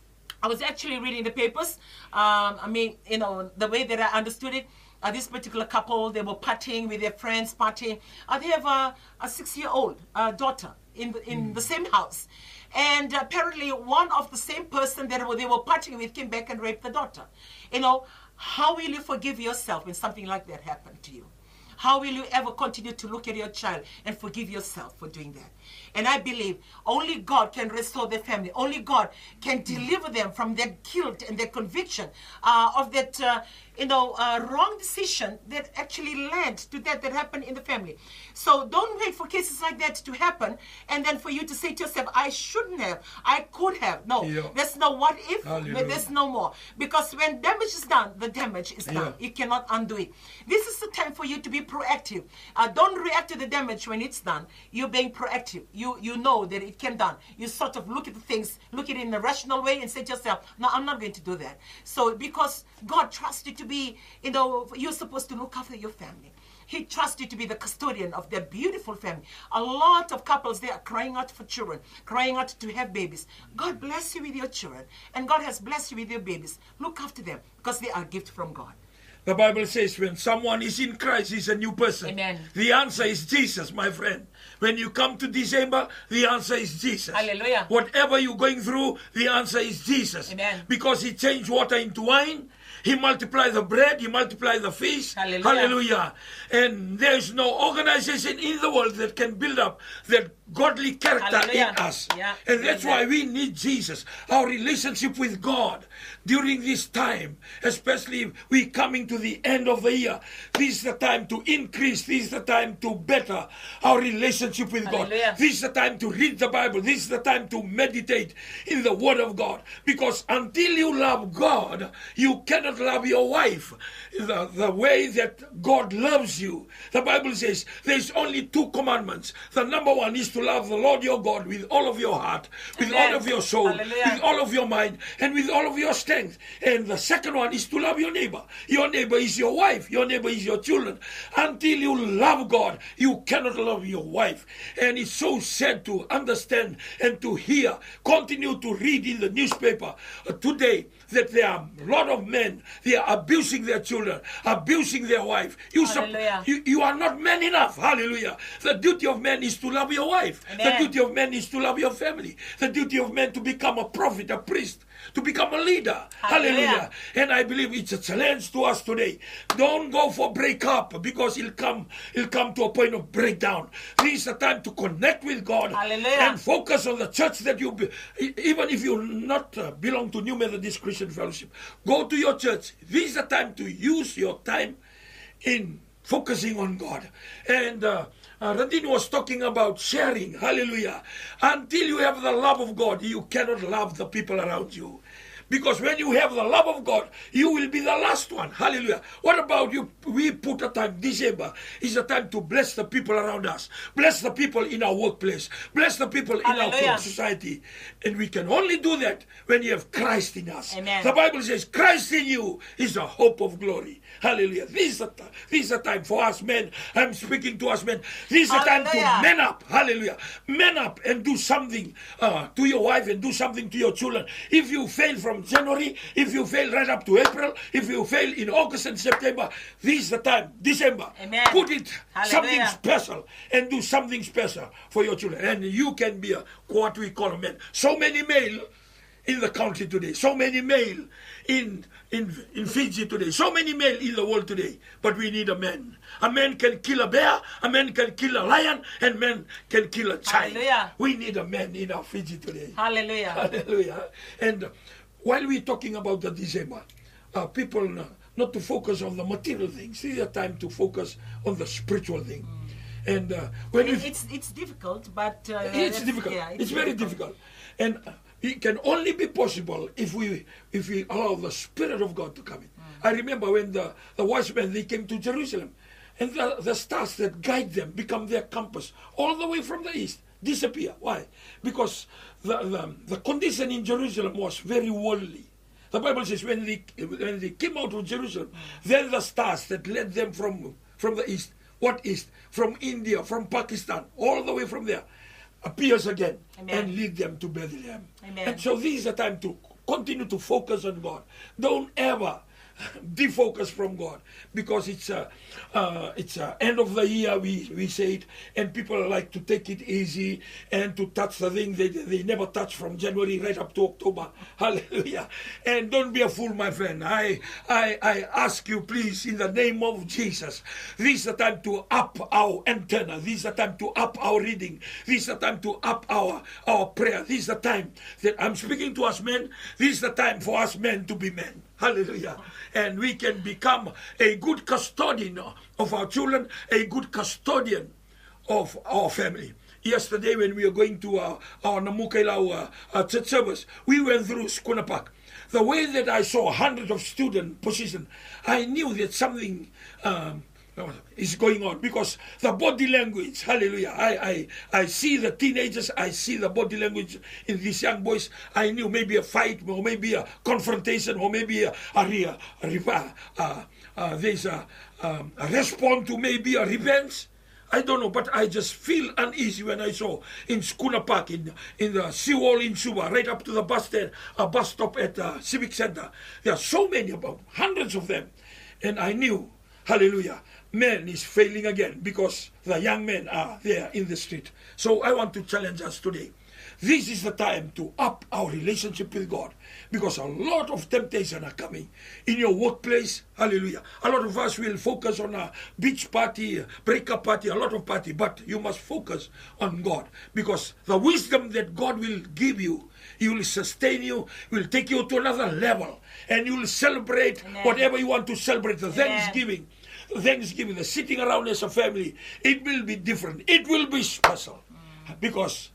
I was actually reading the papers. Um, I mean, you know, the way that I understood it, Uh, this particular couple, they were partying with their friends, partying. Uh, they have a, a six-year-old uh, daughter in, the, in mm. the same house. And apparently one of the same person that they were partying with came back and raped the daughter. You know, how will you forgive yourself when something like that happened to you? How will you ever continue to look at your child and forgive yourself for doing that? And I believe only God can restore their family. Only God can deliver them from that guilt and that conviction uh, of that, uh, you know, uh, wrong decision that actually led to that that happened in the family. So don't wait for cases like that to happen and then for you to say to yourself, I shouldn't have, I could have. No, yeah. There's no what if, but there's no more. Because when damage is done, the damage is done. Yeah. You cannot undo it. This is the time for you to be proactive. Uh, don't react to the damage when it's done. You're being proactive. You you know that it can be done. You sort of look at the things, look at it in a rational way and say to yourself, no, I'm not going to do that. So because God trusts you to be, you know, you're supposed to look after your family. He trusts you to be the custodian of their beautiful family. A lot of couples, they are crying out for children, crying out to have babies. God bless you with your children. And God has blessed you with your babies. Look after them because they are a gift from God. The Bible says when someone is in Christ, he's a new person. Amen. The answer is Jesus, my friend. When you come to December, the answer is Jesus. Hallelujah. Whatever you're going through, the answer is Jesus. Amen. Because He changed water into wine. He multiplied the bread. He multiplied the fish. Hallelujah. Hallelujah. And there's no organization in the world that can build up that godly character Hallelujah. in us. Yeah. And that's Amen. why we need Jesus. Our relationship with God during this time, especially we coming to the end of the year, this is the time to increase. This is the time to better our relationship with Hallelujah. God. This is the time to read the Bible. This is the time to meditate in the Word of God. Because until you love God, you cannot cannot love your wife the, the way that God loves you. The Bible says there's only two commandments. The number one is to love the Lord your God with all of your heart, with Amen. all of your soul, Hallelujah. with all of your mind, and with all of your strength. And the second one is to love your neighbor. Your neighbor is your wife. Your neighbor is your children. Until you love God, you cannot love your wife. And it's so sad to understand and to hear, continue to read in the newspaper uh, today that there are a lot of men, they are abusing their children, abusing their wife. You, Hallelujah. you, you are not man enough. Hallelujah. The duty of man is to love your wife. Amen. The duty of man is to love your family. The duty of man to become a prophet, a priest, to become a leader. Hallelujah. Hallelujah. And I believe it's a challenge to us today. Don't go for breakup, because it'll come, it'll come to a point of breakdown. This is a time to connect with God. Hallelujah. And focus on the church that you, be, even if you not uh, belong to New Methodist Christian Fellowship, go to your church. This is the time to use your time in focusing on God. And uh, uh, Radin was talking about sharing. Hallelujah. Until you have the love of God, you cannot love the people around you. Because when you have the love of God, you will be the last one. Hallelujah. What about you? We put a time, December is a time to bless the people around us. Bless the people in our workplace. Bless the people Hallelujah. in our society. And we can only do that when you have Christ in us. Amen. The Bible says, Christ in you is the hope of glory. Hallelujah. This is a, this is a time for us men. I'm speaking to us men. This is a time to Hallelujah. man up. Hallelujah. Man up and do something uh, to your wife and do something to your children. If you fail from January, if you fail right up to April, if you fail in August and September, this is the time, December. Amen. Put it something Hallelujah. special and do something special for your children. And you can be a, what we call a man. So many male in the country today, so many male in, in, in Fiji today, so many male in the world today, but we need a man. A man can kill a bear, a man can kill a lion, and a man can kill a giant. Hallelujah. We need a man in our Fiji today. Hallelujah. Hallelujah. And uh, while we're talking about the December, uh, people uh, not to focus on the material things. This is a time to focus on the spiritual thing. Mm. And uh, when It- we, it's it's difficult, but uh, it's that's- difficult. yeah, it's, very difficult, and uh, it can only be possible if we if we allow the Spirit of God to come in. I remember when the the wise men, they came to Jerusalem, and the, the stars that guide them become their compass all the way from the east disappear. Why? Because the the, the condition in Jerusalem was very worldly. The Bible says when they when they came out of Jerusalem, then the stars that led them from from the east, what east? From India, from Pakistan, all the way from there, appears again. Amen. And lead them to Bethlehem. Amen. And so this is a time to continue to focus on God. Don't ever defocus from God, because it's a uh, it's a end of the year, we we say it, and people like to take it easy and to touch the thing they they never touch from January right up to October. Hallelujah. And don't be a fool, my friend. I I I ask you, please, in the name of Jesus, this is the time to up our antenna. This is the time to up our reading. This is the time to up our our prayer. This is the time that I'm speaking to us men. This is the time for us men to be men. Hallelujah. And we can become a good custodian of our children, a good custodian of our family. Yesterday when we were going to our, our Namukailau uh, uh, church service, we went through Schooner Park. The way that I saw hundreds of students positioned, I knew that something um, is going on, because the body language, hallelujah, I, I, I see the teenagers, I see the body language in these young boys. I knew maybe a fight, or maybe a confrontation, or maybe a, a, a, a uh, uh, there's a, um, a response to maybe a revenge. I don't know, but I just feel uneasy when I saw in Schooner Park, in in the seawall in Suva, right up to the bus stand, a bus stop at the Civic Center. There are so many, about hundreds of them. And I knew, hallelujah, man is failing again, because the young men are there in the street. So I want to challenge us today. This is the time to up our relationship with God, because a lot of temptation are coming in your workplace. Hallelujah. A lot of us will focus on a beach party, breakup party, a lot of party, but you must focus on God, because the wisdom that God will give you, He will sustain you, will take you to another level, and you will celebrate Amen. Whatever you want to celebrate, the Amen. Thanksgiving. Thanksgiving, the sitting around as a family, it will be different. It will be special, because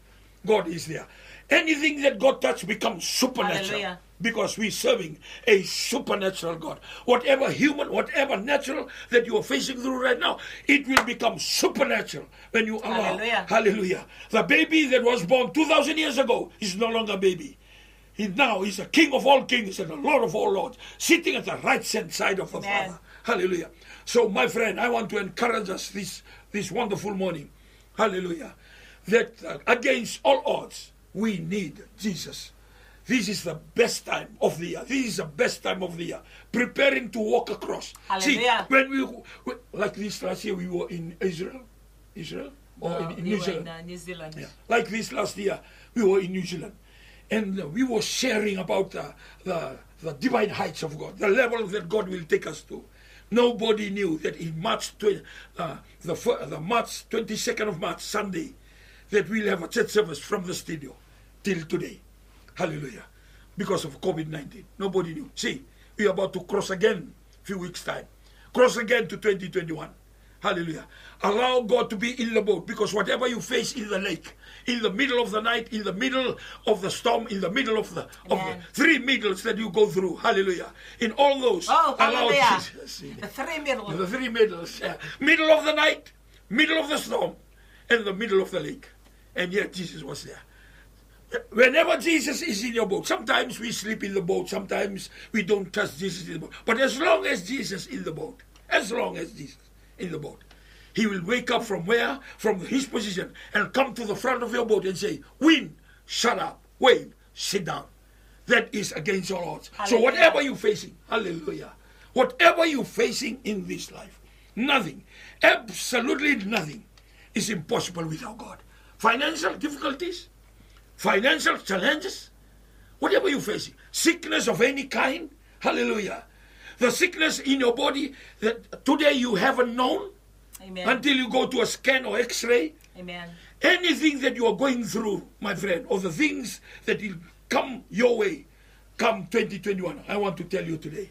God is there. Anything that God touches becomes supernatural. Hallelujah. Because we're serving a supernatural God. Whatever human, whatever natural that you are facing through right now, it will become supernatural when you allow. Hallelujah. Hallelujah. The baby that was born two thousand years ago is no longer a baby. He now is a king of all kings and a lord of all lords, sitting at the right hand side of the Amen. Father. Hallelujah. So, my friend, I want to encourage us this, this wonderful morning. Hallelujah. That uh, against all odds, we need Jesus. This is the best time of the year. This is the best time of the year. Preparing to walk across. Hallelujah. See, when we, we, like this last year, we were in Israel. Israel? Or No, in, in we New were Zealand. in uh, New Zealand. Yeah. Like this last year, we were in New Zealand. And uh, we were sharing about uh, the, the divine heights of God, the level that God will take us to. Nobody knew that in March, twenty, uh, the, fir- the March twenty-second of March, Sunday, that we'll have a church service from the studio till today. Hallelujah. Because of COVID nineteen. Nobody knew. See, we're about to cross again a few weeks' time. Cross again to twenty twenty-one. Hallelujah. Allow God to be in the boat, because whatever you face in the lake, in the middle of the night, in the middle of the storm, in the middle of the, of the three middles that you go through, hallelujah. In all those, Oh, allow hallelujah. Jesus. The three middle. The three middles. Yeah. Middle of the night, middle of the storm, and the middle of the lake. And yet Jesus was there. Whenever Jesus is in your boat, sometimes we sleep in the boat, sometimes we don't trust Jesus in the boat. But as long as Jesus in the boat, as long as Jesus in the boat, he will wake up from where? From his position and come to the front of your boat and say, wind, shut up, wave, sit down. That is against all odds. Hallelujah. So whatever you're facing, hallelujah, whatever you're facing in this life, nothing, absolutely nothing is impossible without God. Financial difficulties, financial challenges, whatever you're facing, sickness of any kind, hallelujah. The sickness in your body that today you haven't known, Amen. until you go to a scan or x-ray. Amen. Anything that you are going through, my friend, or the things that will come your way, come twenty twenty-one, I want to tell you today,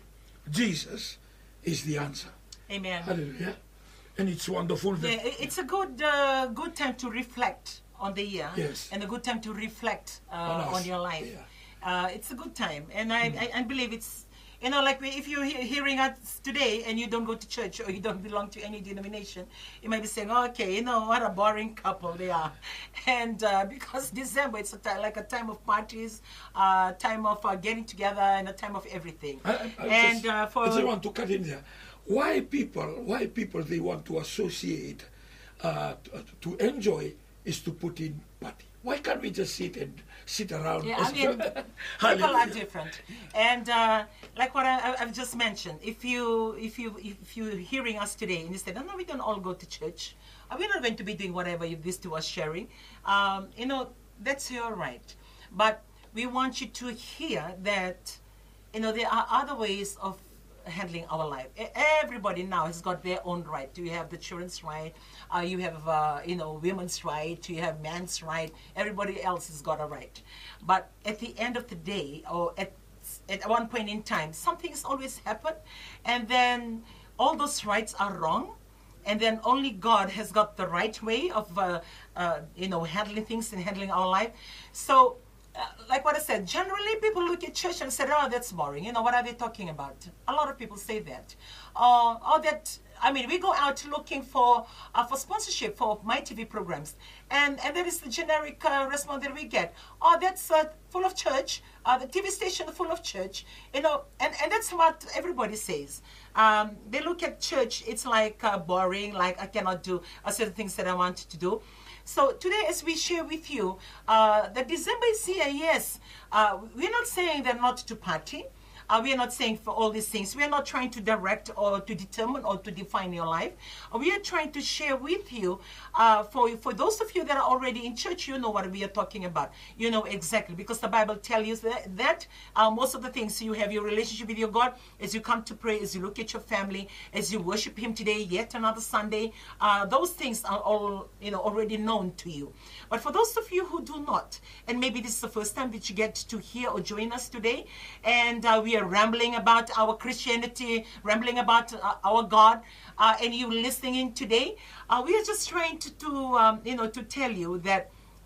Jesus is the answer. Amen. Hallelujah. And it's wonderful that... Yeah, it- it's a good uh, good time to reflect on the year. Yes. And a good time to reflect uh, On on, us. your life. Yeah. Uh, it's a good time. And I, I, I believe it's, you know, like we, if you're he- hearing us today and you don't go to church or you don't belong to any denomination, you might be saying, okay, you know, what a boring couple they are. And uh, because December, it's a ti- like a time of parties, uh, time of uh, getting together, and a time of everything. I, I, I and just, uh, for I just want to cut in there. Why people, why people they want to associate, uh, to, to enjoy is to put in party. Why can't we just sit and sit around? Yeah, I mean, people are different, and uh, like what I, I've just mentioned, if you if you if you're hearing us today and you say, "No, no, we don't all go to church. Uh, We're not going to be doing whatever you, these two are sharing," um, you know, that's your right. But we want you to hear that, you know, there are other ways of handling our life. E- Everybody now has got their own right. You have the children's right. Uh, you have, uh, you know, women's right. You have man's right. Everybody else has got a right. But at the end of the day, or at at one point in time, something's always happened, and then all those rights are wrong, and then only God has got the right way of, uh, uh, you know, handling things and handling our life. So. Uh, like what I said, generally people look at church and say, oh, that's boring. You know, what are they talking about? A lot of people say that. Uh, or that, I mean, we go out looking for uh, for sponsorship for my T V programs. And, and that is the generic uh, response that we get. Oh, that's uh, full of church. Uh, the T V station full of church. You know, and, and that's what everybody says. Um, they look at church, it's like uh, boring, like I cannot do uh, certain things that I want to do. So today, as we share with you, uh, that December is here, yes. Uh, we're not saying they're not to party. Uh, we are not saying for all these things. We are not trying to direct or to determine or to define your life. Uh, we are trying to share with you, uh, for, for those of you that are already in church, you know what we are talking about. You know exactly, because the Bible tells you that, that uh, most of the things, you have your relationship with your God, as you come to pray, as you look at your family, as you worship Him today, yet another Sunday, uh, those things are all, you know, already known to you. But for those of you who do not, and maybe this is the first time that you get to hear or join us today, and uh, we are rambling about our Christianity, rambling about uh, our God, uh, and you listening in today, uh, we are just trying to, to um, you know, to tell you that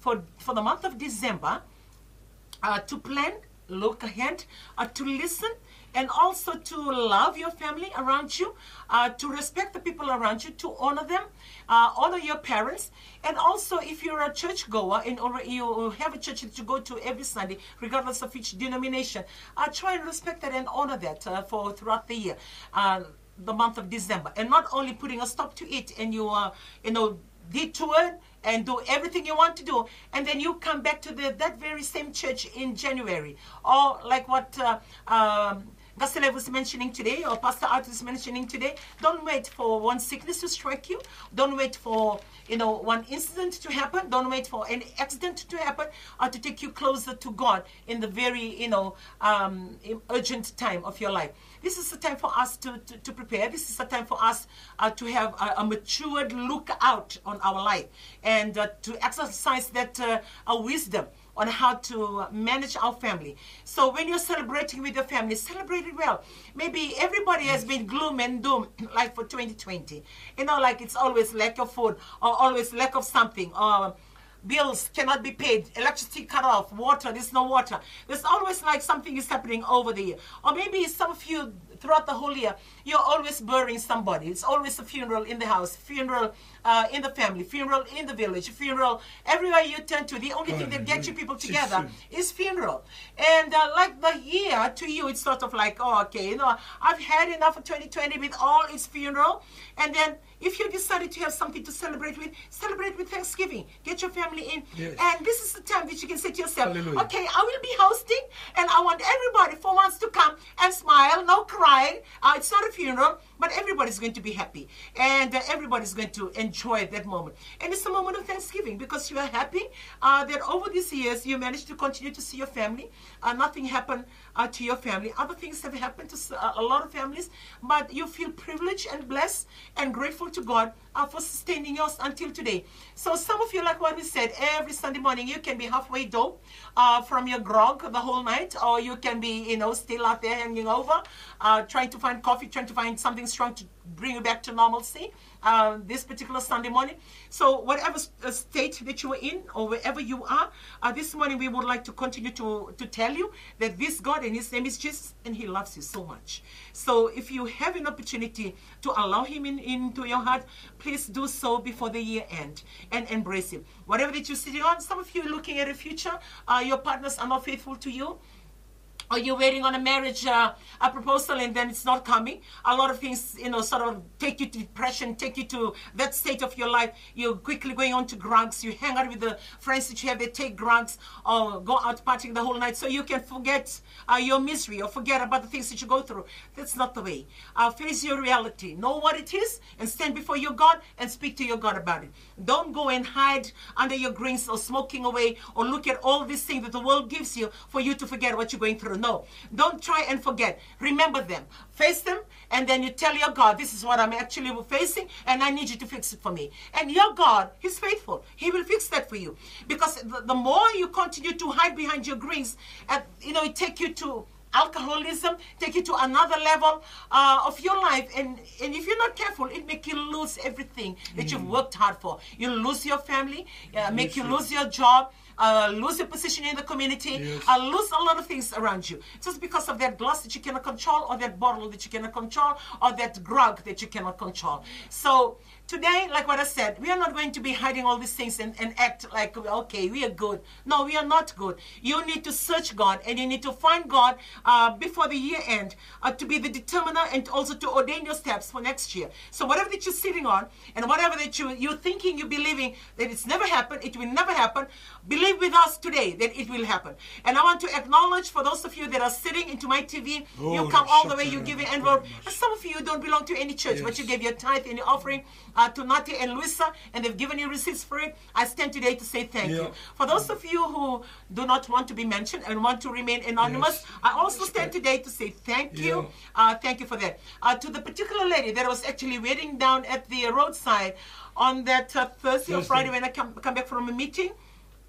for, for the month of December uh, to plan, look ahead, uh, to listen, and also to love your family around you, uh, to respect the people around you, to honor them, uh, honor your parents. And also, if you're a church goer and or you have a church that you go to every Sunday, regardless of which denomination, uh, try and respect that and honor that uh, for throughout the year, uh, the month of December. And not only putting a stop to it and you, uh, you know, detour and do everything you want to do, and then you come back to the, that very same church in January. Or like what uh, um, Gasile was mentioning today, or Pastor Art was mentioning today, don't wait for one sickness to strike you. Don't wait for, you know, one incident to happen. Don't wait for an accident to happen or to take you closer to God in the very, you know, um, urgent time of your life. This is the time for us to, to, to prepare. This is the time for us uh, to have a, a matured look out on our life and uh, to exercise that uh, uh, wisdom on how to manage our family. So when you're celebrating with your family, celebrate it well. Maybe everybody has been gloom and doom, like for twenty twenty. You know, like it's always lack of food, or always lack of something, or bills cannot be paid, electricity cut off, water, there's no water. There's always like something is happening over the year. Or maybe some of you, throughout the whole year, you're always burying somebody. It's always a funeral in the house, funeral uh, in the family, funeral in the village, funeral everywhere you turn to. The only thing that gets you people together is funeral. And uh, like the year to you, it's sort of like, oh, okay, you know, I've had enough of twenty twenty with all its funeral. And then if you decided to have something to celebrate with, celebrate with Thanksgiving. Get your family in. Yes. And this is the time that you can say to yourself, Hallelujah. okay, I will be hosting, and I want everybody for once to come and smile, no crying. Uh, it's not a funeral, but everybody's going to be happy. And uh, everybody's going to enjoy that moment. And it's a moment of Thanksgiving because you are happy uh, that over these years you managed to continue to see your family. Uh, nothing happened uh, to your family. Other things have happened to uh, a lot of families, but you feel privileged and blessed and grateful to God uh, for sustaining yours until today. So some of you, like what we said, every Sunday morning you can be halfway dope uh, from your grog the whole night, or you can be, you know, still out there hanging over, uh, trying to find coffee, trying to find something strong to bring you back to normalcy uh, this particular Sunday morning. So whatever state that you are in or wherever you are, uh, this morning we would like to continue to, to tell you that this God, and his name is Jesus, and he loves you so much. So if you have an opportunity to allow him in, into your heart, please do so before the year end and embrace him. Whatever that you're sitting on, some of you are looking at a future, uh, your partners are not faithful to you, or you're waiting on a marriage uh, a proposal and then it's not coming. A lot of things, you know, sort of take you to depression, take you to that state of your life. You're quickly going on to drugs. You hang out with the friends that you have, they take drugs or go out partying the whole night so you can forget uh, your misery or forget about the things that you go through. That's not the way. Uh, face your reality. Know what it is and stand before your God and speak to your God about it. Don't go and hide under your greens or smoking away or look at all these things that the world gives you for you to forget what you're going through. No, don't try and forget. Remember them. Face them, and then you tell your God, this is what I'm actually facing, and I need you to fix it for me. And your God, he's faithful. He will fix that for you. Because the, the more you continue to hide behind your greens, and you know, it take you to alcoholism, take you to another level uh, of your life, and, and if you're not careful, it make you lose everything that mm. you've worked hard for. You lose your family, uh, make you lose your job, Uh, lose your position in the community, yes. uh, lose a lot of things around you. Just because of that glass that you cannot control, or that bottle that you cannot control, or that drug that you cannot control. So today, like what I said, we are not going to be hiding all these things and, and act like, okay, we are good. No, we are not good. You need to search God, and you need to find God uh, before the year end uh, to be the determiner and also to ordain your steps for next year. So whatever that you're sitting on, and whatever that you, you're thinking, you're believing that it's never happened, it will never happen, believe with us today that it will happen. And I want to acknowledge for those of you that are sitting into my T V, oh, you come all the way, you give an envelope. And some of you don't belong to any church, yes. but you gave your tithe and your offering uh, to Nati and Luisa, and they've given you receipts for it. I stand today to say thank yeah. you. For those of you who do not want to be mentioned and want to remain anonymous, yes. I also stand today to say thank yeah. you. Uh, thank you for that. Uh, to the particular lady that was actually waiting down at the roadside on that uh, Thursday, Thursday or Friday when I come, come back from a meeting,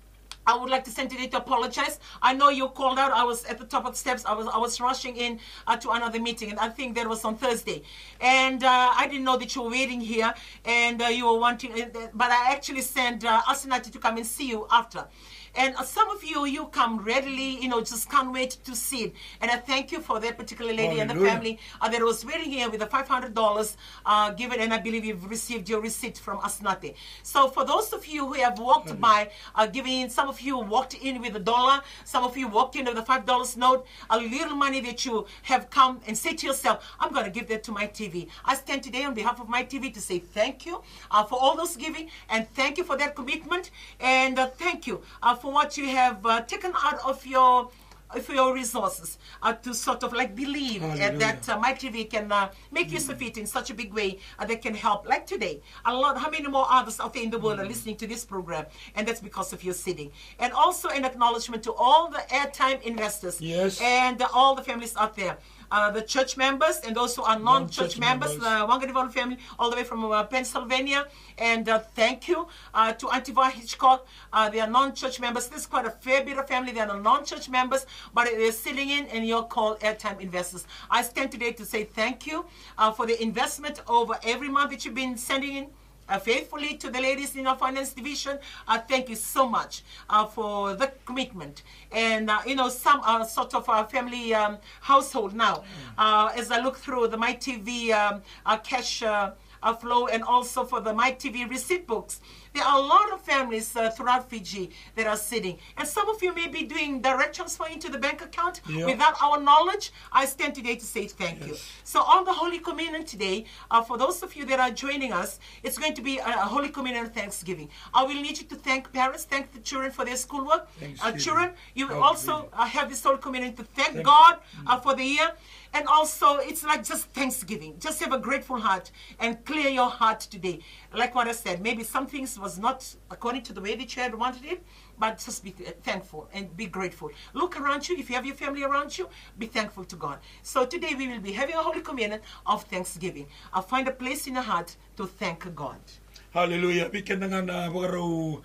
I would like to send today to apologize. I know you called out. I was at the top of the steps. I was I was rushing in uh, to another meeting, and I think that was on Thursday. And uh, I didn't know that you were waiting here, and uh, you were wanting. Uh, but I actually sent uh, Asinati to come and see you after. And uh, some of you, you come readily, you know, just can't wait to see it. And I thank you for that particular lady and the Hallelujah. family uh, that was waiting here with the five hundred dollars uh, given. And I believe you've received your receipt from Asnate. So for those of you who have walked by, uh, giving, some of you walked in with a dollar, some of you walked in with a five dollars note, a little money that you have come and say to yourself, I'm going to give that to my T V. I stand today on behalf of my T V to say thank you uh, for all those giving, and thank you for that commitment, and uh, thank you uh, for what you have uh, taken out of your for your resources uh, to sort of like believe uh, that uh, my T V can uh, make use of it in such a big way uh, that can help. Like today, a lot. How many more others out there in the world are listening to this program? And that's because of your sitting. And also an acknowledgement to all the airtime investors, yes, and uh, all the families out there. Uh, the church members and those who are non-church members, members, the Wangadivon family, all the way from uh, Pennsylvania. And uh, thank you uh, to Antiva Hitchcock. Uh, they are non-church members. This is quite a fair bit of family. They are non-church members, but they're sitting in, and you're called airtime investors. I stand today to say thank you uh, for the investment over every month that you've been sending in. Uh, faithfully to the ladies in our finance division. Uh, thank you so much uh, for the commitment. And, uh, you know, some are sort of a family um, household now. Uh, as I look through the MyTV um, uh, cash uh, uh, flow, and also for the MyTV receipt books, there are a lot of families uh, throughout Fiji that are sitting. And some of you may be doing direct transfer into the bank account yep. without our knowledge. I stand today to say thank yes. you. So on the Holy Communion today, uh, for those of you that are joining us, it's going to be a, a Holy Communion Thanksgiving. I will need you to thank parents, thank the children for their schoolwork. Uh, children, you will also uh, have this Holy Communion to thank, thank God uh, for the year. And also, it's like just Thanksgiving. Just have a grateful heart and clear your heart today. Like what I said, maybe some things was not according to the way that you had wanted it, but just be thankful and be grateful. Look around you. If you have your family around you, be thankful to God. So today we will be having a Holy Communion of Thanksgiving. I'll find a place in your heart to thank God. Hallelujah. Bikin na nga na wagaraw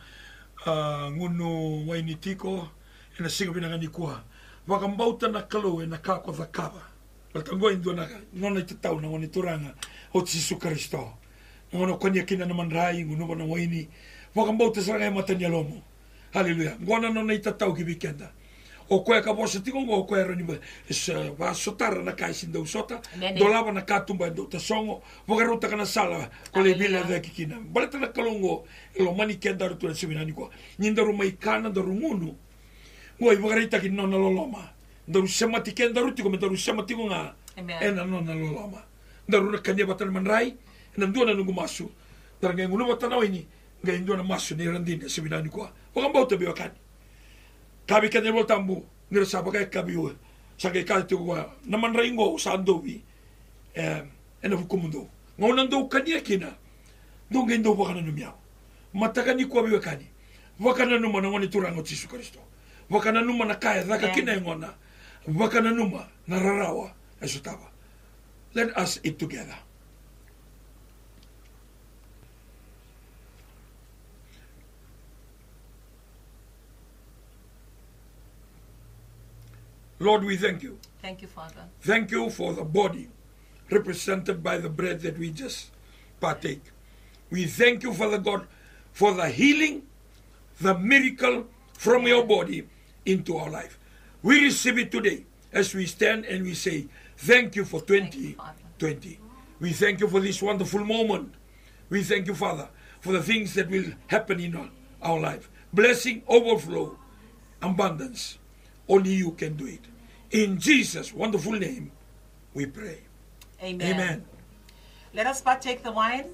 ngunu wainitiko ina sigo binanga ni kuha. Wakambauta na kalo e na kako thakaba. Waltangoy ndo na nona itatau na ngoni turanga o Jesu Kristo. Ngono kwanya kina na manrai ngunu na waini. Wakambauta saranga matanya lomo. Hallelujah. Ngona nona itatau ki bikenda. O koe ka bosa tiko ngo koe rani ba is va sotara na kai sindo sota. Dolava na katumba ndo tasongo. Wagaruta kana sala ko le bila da kikina. Balata na kalongo lo mani kenda rutu na seminani ko. Nindaru mai kana do rumunu. Ngoi wagarita ki nona loloma. Daru semati ken daru tiko daru semati ko nga ena nona loloma daru na kanya batan manrai na ndona nungu masu daru ngai ngunu batana ini ngai ndona masu ni randini seminani ko wakam bauta bi wakani kabi ken mo tambu ngira sapa kai kabi o sage kai tiko wa na manrai ngo sando wi eh ena bukumundo ngona ndo kanya kina ndo ngai ndo wakana no miao matakani ko bi wakani wakana no mana ngoni turango Jesu Kristo wakana no mana kai daka kina ngona wakana numa nararawa esutaba. Let us eat together. Lord, we thank you. Thank you, Father. Thank you for the body represented by the bread that we just partake. We thank you, Father God, for the healing, the miracle from your body into our life. We receive it today as we stand and we say, thank you for twenty twenty. We thank you for this wonderful moment. We thank you, Father, for the things that will happen in our, our life. Blessing, overflow, abundance. Only you can do it. In Jesus' wonderful name, we pray. Amen. Amen. Let us partake the wine.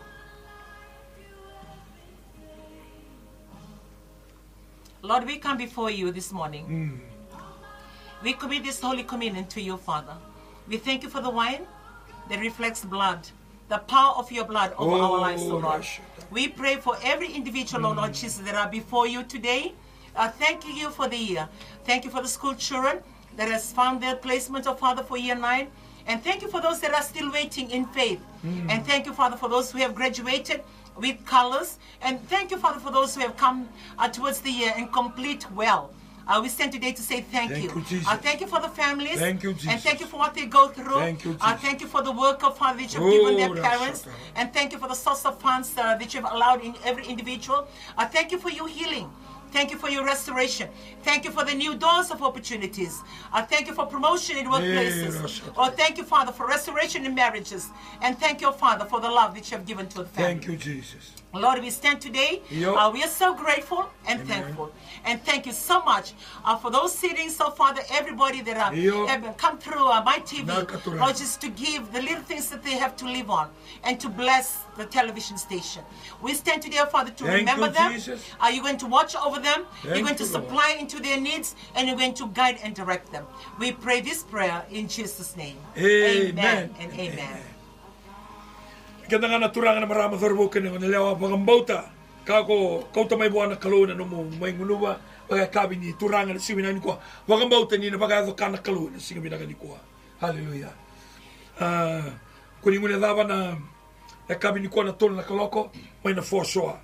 Lord, we come before you this morning. Mm. We commit this Holy Communion to you, Father. We thank you for the wine that reflects blood, the power of your blood over oh, our lives, O Lord. Gosh. We pray for every individual, mm. Lord Jesus, that are before you today. Uh, thank you for the year. Thank you for the school children that has found their placement, oh Father, for year nine. And thank you for those that are still waiting in faith. Mm. And thank you, Father, for those who have graduated with colors. And thank you, Father, for those who have come uh, towards the year and complete well. Uh, we stand today to say thank, thank you. you Jesus. Uh, thank you for the families. Thank you, Jesus. And thank you for what they go through. Thank you, Jesus. Uh, thank you for the work of Father that you've Oh, given their that's parents. so good. And thank you for the source of funds uh, that you've allowed in every individual. Uh, thank you for your healing. Thank you for your restoration. Thank you for the new doors of opportunities. Uh, thank you for promotion in workplaces. Oh, thank you, Father, for restoration in marriages. And thank you, Father, for the love that you have given to the family. Thank you, Jesus. Lord, we stand today. Yep. Uh, we are so grateful and Amen. thankful. And thank you so much uh, for those sittings, so Father, everybody that uh, Yep. have come through uh, my T V, Nakatura. Lord, just to give the little things that they have to live on and to bless the television station. We stand today, Father, to Thank remember you, them. Jesus. Are you going to watch over them? Thank You're going to you, Lord. supply into their needs, and you're going to guide and direct them. We pray this prayer in Jesus' name. Amen. Amen and amen. Amen. Kaya nga naturangan na marama thorbukin ng nilawa pagambota. Kako kauta may buwan na kaluna no mo may ngunuwa pagka kabi ni turangan si winan ko. Pagambota ni na pagado kana kaluna si gabi na ko. Hallelujah. Ah, kuni ngune dava na na kabi ni ko na tol na kaloko may na forsoa.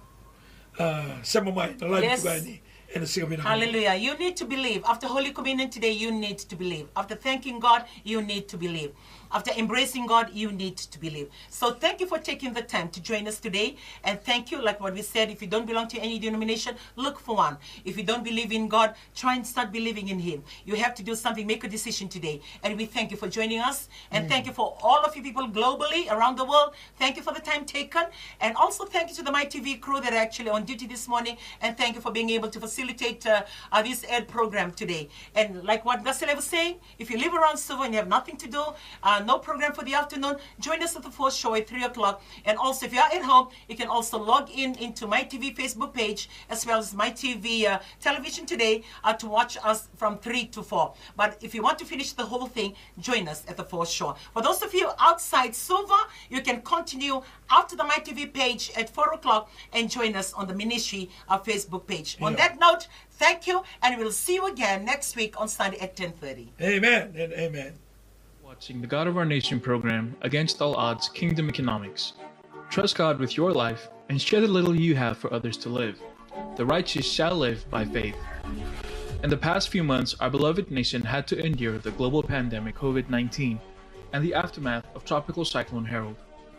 Ah, sama mai na live Yes. tugani. And si gabi na. Hallelujah. You need to believe. After Holy Communion today, you need to believe. After thanking God, you need to believe. After embracing God, you need to believe. So thank you for taking the time to join us today. And thank you, like what we said, if you don't belong to any denomination, look for one. If you don't believe in God, try and start believing in Him. You have to do something, make a decision today. And we thank you for joining us. And mm. thank you for all of you people globally, around the world. Thank you for the time taken. And also thank you to the My T V crew that are actually on duty this morning. And thank you for being able to facilitate uh, uh, this Ed program today. And like what Gasile was saying, if you live around Suva and you have nothing to do, uh, no program for the afternoon, join us at the fourth show at three o'clock. And also, if you are at home, you can also log in into My T V Facebook page as well as My T V uh, television today uh, to watch us from three to four. But if you want to finish the whole thing, join us at the fourth show. For those of you outside Suva, you can continue after the My T V page at four o'clock and join us on the ministry uh, Facebook page. Yeah. On that note, thank you, and we'll see you again next week on Sunday at ten thirty. Amen and amen. Watching the God of Our Nation program, Against All Odds Kingdom Economics. Trust God with your life and share the little you have for others to live. The righteous shall live by faith. In the past few months, our beloved nation had to endure the global pandemic COVID nineteen and the aftermath of Tropical Cyclone Harold.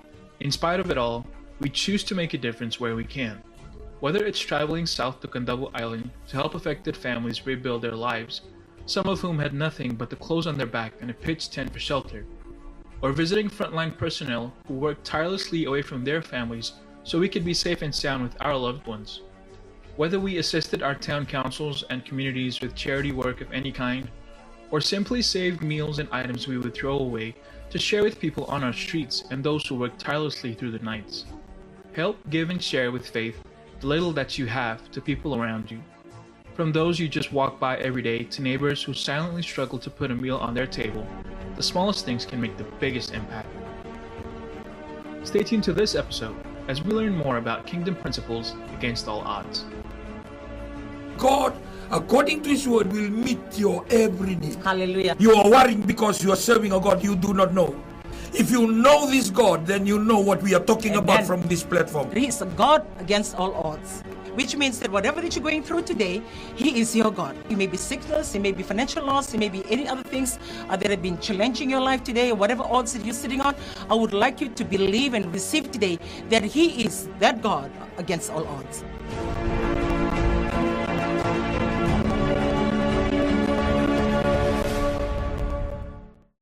In spite of it all, we choose to make a difference where we can. Whether it's traveling south to Candabu Island to help affected families rebuild their lives, some of whom had nothing but the clothes on their back and a pitched tent for shelter, or visiting frontline personnel who worked tirelessly away from their families so we could be safe and sound with our loved ones. Whether we assisted our town councils and communities with charity work of any kind, or simply saved meals and items we would throw away to share with people on our streets and those who worked tirelessly through the nights. Help, give, and share with faith the little that you have to people around you. From those you just walk by every day to neighbors who silently struggle to put a meal on their table, the smallest things can make the biggest impact. Stay tuned to this episode as we learn more about kingdom principles against all odds. God, according to His word, will meet your every need. Hallelujah. You are worrying because you are serving a God you do not know. If you know this God, then you know what we are talking Amen. about from this platform. He is a God against all odds, which means that whatever that you're going through today, He is your God. It may be sickness, it may be financial loss, it may be any other things uh, that have been challenging your life today, whatever odds that you're sitting on. I would like you to believe and receive today that He is that God against all odds.